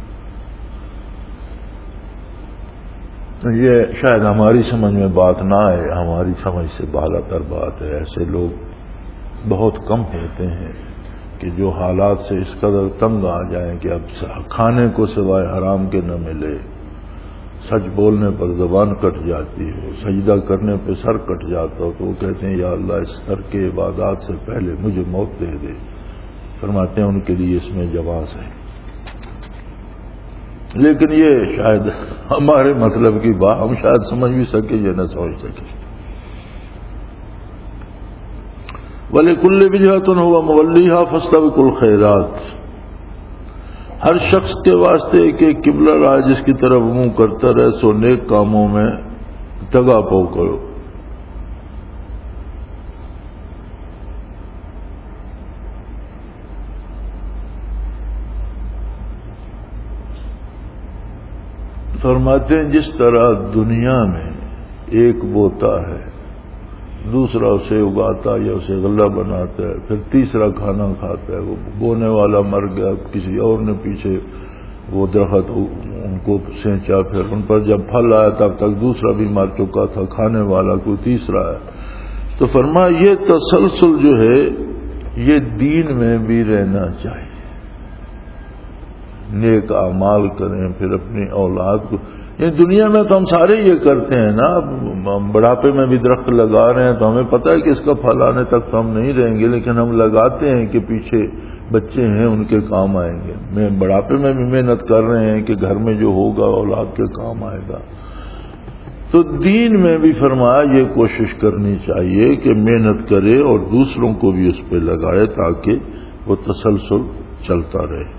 یہ شاید ہماری سمجھ میں بات نہ آئے، ہماری سمجھ سے بالا تر بات ہے. ایسے لوگ بہت کم ہوتے ہیں کہ جو حالات سے اس قدر تنگ آ جائیں کہ اب کھانے کو سوائے حرام کے نہ ملے، سچ بولنے پر زبان کٹ جاتی ہو، سجدہ کرنے پہ سر کٹ جاتا ہو، تو وہ کہتے ہیں یا اللہ اس سر کے عبادات سے پہلے مجھے موت دے دے. فرماتے ہیں ان کے لیے اس میں جواز ہے. لیکن یہ شاید ہمارے مطلب کی بات ہم شاید سمجھ بھی سکے یا نہ سمجھ سکے. وَلِكُلِّ وِجْهَةٌ هُوَ مُوَلِّيهَا فَاسْتَبِقُوا الْخَيْرَاتِ. ہر شخص کے واسطے کہ قبلہ رائے جس کی طرف منہ کرتا رہے سو نیک کاموں میں تگا پو کرو. فرماتے ہیں جس طرح دنیا میں ایک بوتا ہے، دوسرا اسے اگاتا یا اسے غلہ بناتا ہے، پھر تیسرا کھانا کھاتا ہے. وہ بونے والا مر گیا، کسی اور نے پیچھے وہ درخت ان کو سینچا، پھر ان پر جب پھل آیا تب تک دوسرا بھی مر چکا تھا، کھانے والا کوئی تیسرا ہے. تو فرمایا یہ تسلسل جو ہے یہ دین میں بھی رہنا چاہیے. نیک اعمال کریں، پھر اپنی اولاد کو. یہ دنیا میں تو ہم سارے یہ کرتے ہیں نا. ہم بڑھاپے میں بھی درخت لگا رہے ہیں تو ہمیں پتہ ہے کہ اس کا پھل آنے تک تو ہم نہیں رہیں گے، لیکن ہم لگاتے ہیں کہ پیچھے بچے ہیں ان کے کام آئیں گے. میں بڑھاپے میں بھی محنت کر رہے ہیں کہ گھر میں جو ہوگا اولاد کے کام آئے گا. تو دین میں بھی فرمایا یہ کوشش کرنی چاہیے کہ محنت کرے اور دوسروں کو بھی اس پہ لگائے تاکہ وہ تسلسل چلتا رہے.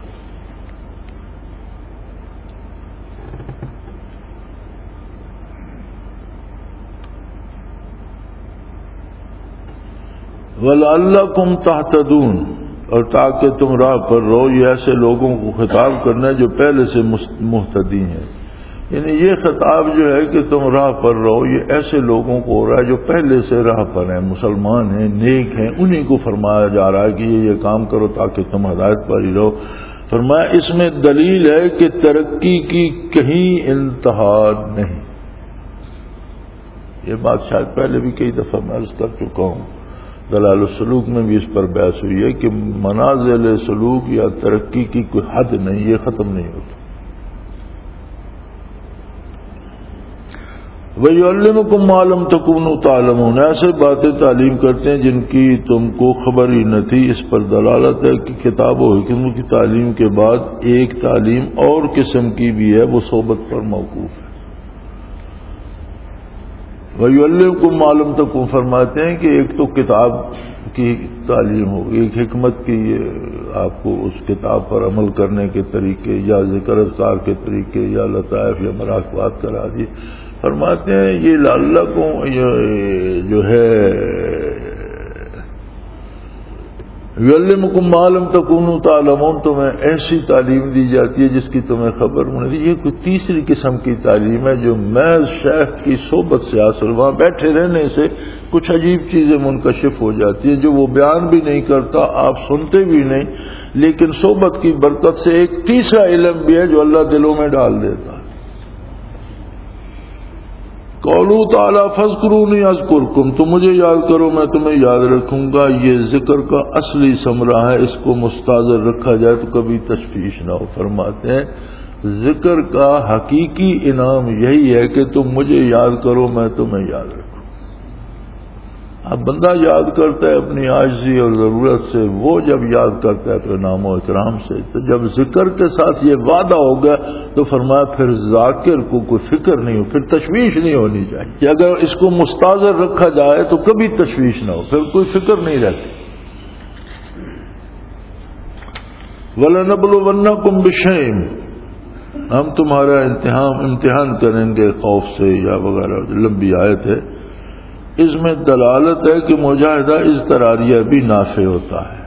وَلَعَلَّكُمْ تَهْتَدُونَ، اور تاکہ تم راہ پر رہو. یہ ایسے لوگوں کو خطاب کرنا ہے جو پہلے سے مہتدی ہیں. یعنی یہ خطاب جو ہے کہ تم راہ پر رہو، یہ ایسے لوگوں کو ہو رہا ہے جو پہلے سے راہ پر ہیں، مسلمان ہیں، نیک ہیں، انہی کو فرمایا جا رہا ہے کہ یہ یہ کام کرو تاکہ تم ہدایت پر ہی رہو. فرمایا اس میں دلیل ہے کہ ترقی کی کہیں انتہا نہیں. یہ بات شاید پہلے بھی کئی دفعہ میں عرض کر چکا ہوں. دلائل السلوک میں بھی اس پر بحث ہوئی ہے کہ منازل سلوک یا ترقی کی کوئی حد نہیں، یہ ختم نہیں ہوتا. وَيُعَلِّمُكُم مَّا لَمْ تَكُونُوا تَعْلَمُونَ، ایسے باتیں تعلیم کرتے ہیں جن کی تم کو خبر ہی نہ تھی. اس پر دلالت ہے کہ کتاب و حکمت کی تعلیم کے بعد ایک تعلیم اور قسم کی بھی ہے، وہ صحبت پر موقوف ہے. وَيُعَلِّمُكُم مَّا لَمْ تَكُونُوا، فرماتے ہیں کہ ایک تو کتاب کی تعلیم ہو، ایک حکمت کی، آپ کو اس کتاب پر عمل کرنے کے طریقے یا ذکر اذکار کے طریقے یا لطائف یا مراقبات کرا دی. فرماتے ہیں یہ لعلکم جو ہے یعلمکم ما لم تکونوا تعلمون، تمہیں ایسی تعلیم دی جاتی ہے جس کی تمہیں خبر نہیں. یہ کوئی تیسری قسم کی تعلیم ہے جو محض شیخ کی صحبت سے حاصل، وہاں بیٹھے رہنے سے کچھ عجیب چیزیں منکشف ہو جاتی ہیں جو وہ بیان بھی نہیں کرتا، آپ سنتے بھی نہیں، لیکن صحبت کی برکت سے ایک تیسرا علم بھی ہے جو اللہ دلوں میں ڈال دیتا ہے. قولو تعالی فاذکرونی اذکرکم، تم مجھے یاد کرو میں تمہیں یاد رکھوں گا. یہ ذکر کا اصلی ثمرہ ہے، اس کو مستحضر رکھا جائے تو کبھی تشویش نہ ہو. فرماتے ہیں ذکر کا حقیقی انعام یہی ہے کہ تم مجھے یاد کرو میں تمہیں یاد رکھوں. اب بندہ یاد کرتا ہے اپنی عاجزی اور ضرورت سے، وہ جب یاد کرتا ہے اپنے نام و اکرام سے. تو جب ذکر کے ساتھ یہ وعدہ ہو گیا تو فرمایا پھر ذاکر کو کوئی فکر نہیں ہو، پھر تشویش نہیں ہونی چاہیے کہ اگر اس کو مستحضر رکھا جائے تو کبھی تشویش نہ ہو، پھر کوئی فکر نہیں رہتی. وَلَنَبْلُوَنَّكُمْ بِشَيْءٍ، ہم تمہارا امتحان امتحان کریں گے خوف سے یا وغیرہ، لمبی آیت ہے۔ اس میں دلالت ہے کہ مجاہدہ اضطراریہ بھی نافع ہوتا ہے۔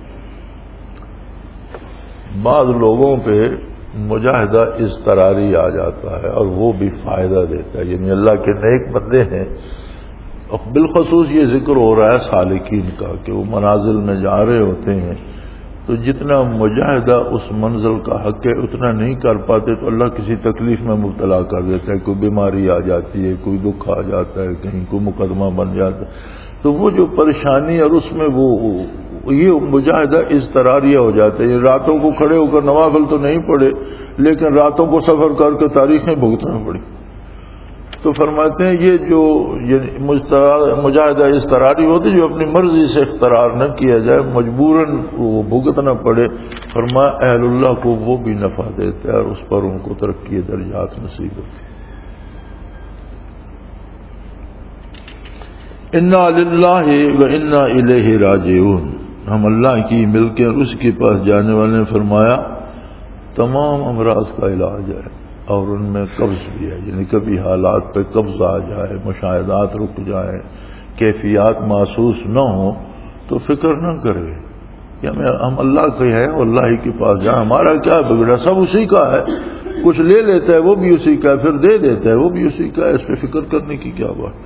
بعض لوگوں پہ مجاہدہ اضطراری آ جاتا ہے اور وہ بھی فائدہ دیتا ہے، یعنی اللہ کے نیک بندے ہیں، بالخصوص یہ ذکر ہو رہا ہے سالکین کا کہ وہ منازل میں جا رہے ہوتے ہیں تو جتنا مجاہدہ اس منزل کا حق ہے اتنا نہیں کر پاتے تو اللہ کسی تکلیف میں مبتلا کر دیتا ہے، کوئی بیماری آ جاتی ہے، کوئی دکھ آ جاتا ہے، کہیں کوئی مقدمہ بن جاتا ہے، تو وہ جو پریشانی اور اس میں وہ یہ مجاہدہ اضطراریہ ہو جاتا ہے۔ راتوں کو کھڑے ہو کر نوافل تو نہیں پڑے لیکن راتوں کو سفر کر کے تاریخیں بھگتنا پڑی، تو فرماتے ہیں یہ جو مجاہدہ اضطراری ہوتی جو اپنی مرضی سے اختیار نہ کیا جائے، مجبوراً وہ بھگتنا پڑے، فرمایا اہل اللہ کو وہ بھی نفع دیتا ہے اور اس پر ان کو ترقی درجات نصیب ہوتی ہے۔ انا للہ و انا الیہ راجعون، ہم اللہ کی ملکیں اور اس کے پاس جانے والے نے فرمایا تمام امراض کا علاج ہے اور ان میں قبض بھی ہے، یعنی کبھی حالات پہ قبض آ جائے، مشاہدات رک جائیں، کیفیات محسوس نہ ہوں تو فکر نہ کرے کہ ہم اللہ کے ہیں، اللہ ہی کے پاس جائیں، ہمارا کیا بگڑا، سب اسی کا ہے، کچھ لے لیتا ہے وہ بھی اسی کا ہے، پھر دے دیتا ہے وہ بھی اسی کا ہے، اس پہ فکر کرنے کی کیا بات۔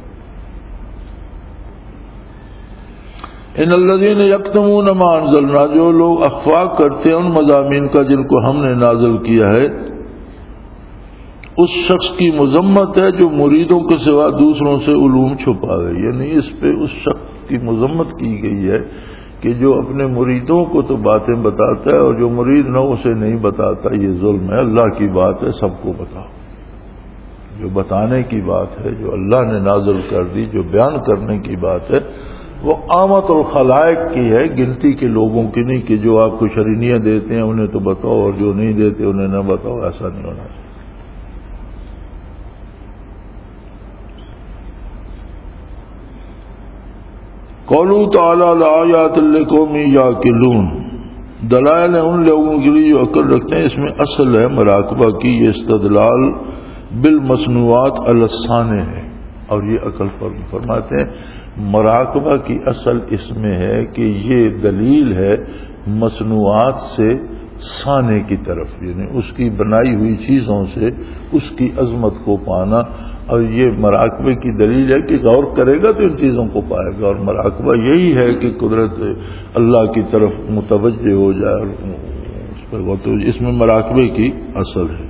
ان الذین یکتمون ما انزلنا، جو لوگ اخفا کرتے ہیں ان مضامین کا جن کو ہم نے نازل کیا ہے، اس شخص کی مذمت ہے جو مریدوں کے سوا دوسروں سے علوم چھپاوے، یعنی اس پہ اس شخص کی مذمت کی گئی ہے کہ جو اپنے مریدوں کو تو باتیں بتاتا ہے اور جو مرید نہ اسے نہیں بتاتا، یہ ظلم ہے۔ اللہ کی بات ہے سب کو بتاؤ، جو بتانے کی بات ہے، جو اللہ نے نازل کر دی، جو بیان کرنے کی بات ہے، وہ عامت الخلائق کی ہے، گنتی کے لوگوں کی نہیں کہ جو آپ کو شرینیاں دیتے ہیں انہیں تو بتاؤ اور جو نہیں دیتے انہیں نہ بتاؤ، ایسا نہیں ہونا چاہیے۔ قولوا تعالی لآیات لقوم یعقلون، دلائل ہیں ان لوگوں کے لیے جو عقل رکھتے ہیں۔ اس میں اصل ہے مراقبہ کی، یہ استدلال بالمصنوعات علی الصانع ہے، اور یہ عقل پر فرماتے ہیں مراقبہ کی اصل اس میں ہے کہ یہ دلیل ہے مصنوعات سے صانع کی طرف، یعنی اس کی بنائی ہوئی چیزوں سے اس کی عظمت کو پانا، اور یہ مراقبے کی دلیل ہے کہ غور کرے گا تو ان چیزوں کو پائے گا، اور مراقبہ یہی ہے کہ قدرت اللہ کی طرف متوجہ ہو جائے اور اس پر غور، تو اس میں مراقبے کی اصل ہے۔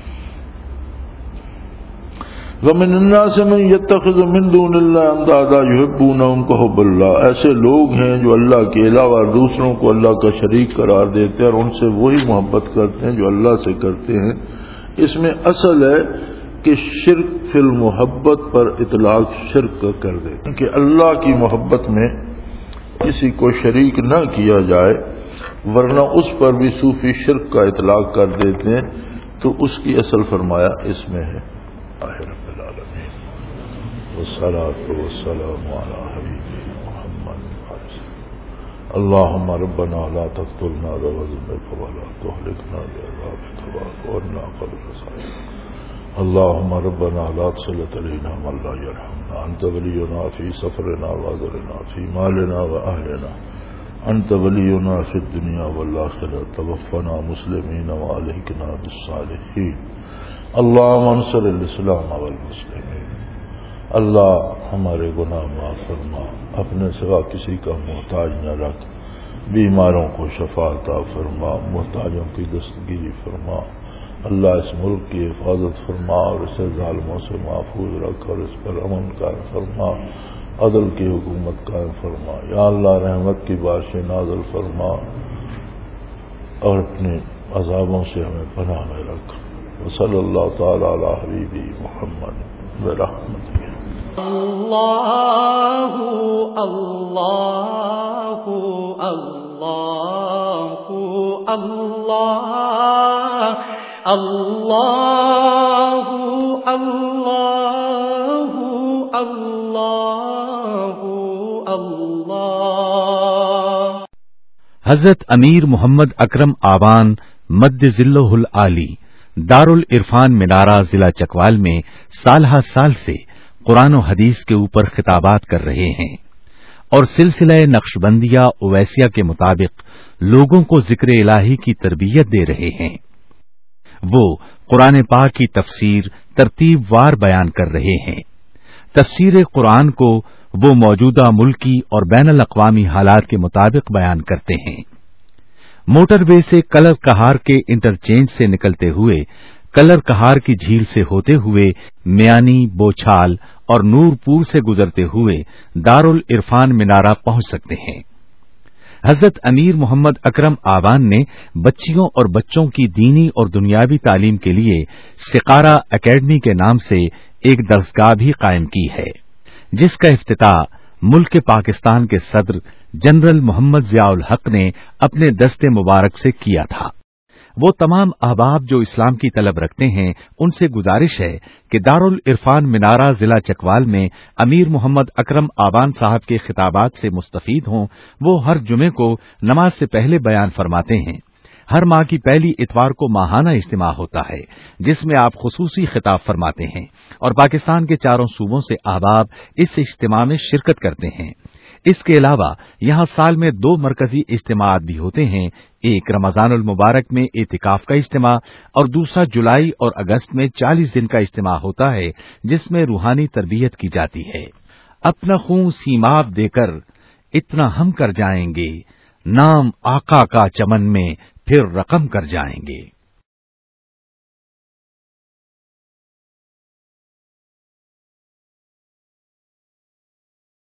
وَمِنَ النَّاسِ مَن يَتَّخِذُ مِن دُونِ اللَّهِ أَندَادًا يُحِبُّونَهُمْ كَحُبِّ اللَّهِ، ایسے لوگ ہیں جو اللہ کے علاوہ دوسروں کو اللہ کا شریک قرار دیتے ہیں اور ان سے وہی محبت کرتے ہیں جو اللہ سے کرتے ہیں۔ اس میں اصل ہے کہ شرک فی المحبت پر اطلاق شرک کا کر دے کہ اللہ کی محبت میں کسی کو شریک نہ کیا جائے، ورنہ اس پر بھی صوفی شرک کا اطلاق کر دیتے ہیں، تو اس کی اصل فرمایا اس میں ہے۔ رب العالمین والصلاة والسلام علی حبیبنا محمد۔ اللهم ربنا لا تقتلنا بغضبك ولا تهلكنا بعذابك وارنا قبل رسالك، اللهم ربنا لا تسلط علينا من لا يرحمنا، أنت ولينا في سفرنا وعذرنا في مالنا وأهلنا، أنت ولينا في الدنيا والآخرة، توفنا مسلمين وألحقنا بالصالحين، اللهم انصر الاسلام والمسلمین۔ اللہ ہمارے گناہ معاف فرما، اپنے سوا کسی کا محتاج نہ رکھ، بیماروں کو شفا عطا فرما، محتاجوں کی دستگیری فرما، اللہ اس ملک کی حفاظت فرما اور اسے ظالموں سے محفوظ رکھ اور اس پر امن قائم فرما، عدل کی حکومت قائم فرما، یا اللہ رحمت کی بارشیں نازل فرما اور اپنے عذابوں سے ہمیں پناہ میں رکھ، وصلی اللہ تعالی علی حبیبی محمد برحمتہ۔ اللہ اللہ اللہ اللہ اللہ اللہ اللہ اللہ۔ حضرت امیر محمد اکرم آوان مد ذلہ العالی दारुल इरफान मिनारा जिला चकवाल में साल साल से कुरान और हदीस के ऊपर खिताबात कर रहे हैं और सिलसिला नक्शबंदिया ओवैसिया के मुताबिक लोगों को जिक्र इलाही की तरबियत दे रहे हैं। वो कुरान पाक की तफसीर तरतीब वार बयान कर रहे हैं। तफसीर कुरान को वो मौजूदा मुल्की और बैनुल अक़वामी हालात के मुताबिक बयान करते हैं। मोटरवे से कलर कहार के इंटरचेंज से निकलते हुए कलर कहार की झील से होते हुए मियानी, बोछाल और नूरपुर से गुजरते हुए दारुल इरफान मिनारा पहुंच सकते हैं। हजरत अमीर मोहम्मद अकरम आवान ने बच्चियों और बच्चों की दीनी और दुनियावी तालीम के लिए सिकारा एकेडमी के नाम से एक दरसगाह भी कायम की है, जिसका इफ्तिताह मुल्क पाकिस्तान के सदर जनरल मोहम्मद ज़ियाउल हक ने अपने दस्ते मुबारक से किया था। वो तमाम अहबाब जो इस्लाम की तलब रखते हैं उनसे गुजारिश है कि दारुल इरफान मिनारा जिला चकवाल में अमीर मोहम्मद अकरम आवान साहब के खिताबात से मुस्तफीद हों। वो हर जुमे को नमाज से पहले बयान फरमाते हैं। हर माह की पहली इतवार को माहाना इज्तिमा होता है, जिसमें आप खुसूसी खिताब फरमाते हैं और पाकिस्तान के चारों सूबों से अहबाब इस इज्तिमा में शिरकत करते हैं। इसके अलावा यहां साल में दो मरकजी इज्तिमात भी होते हैं, एक रमजानुल मुबारक में एतिकाफ का इज्तिमा और दूसरा जुलाई और अगस्त में चालीस दिन का इज्तिमा होता है, जिसमें रूहानी तरबियत की जाती है। अपना खून सीमाब देकर इतना हम कर जाएंगे, नाम आका का चमन में फिर रकम कर जाएंगे।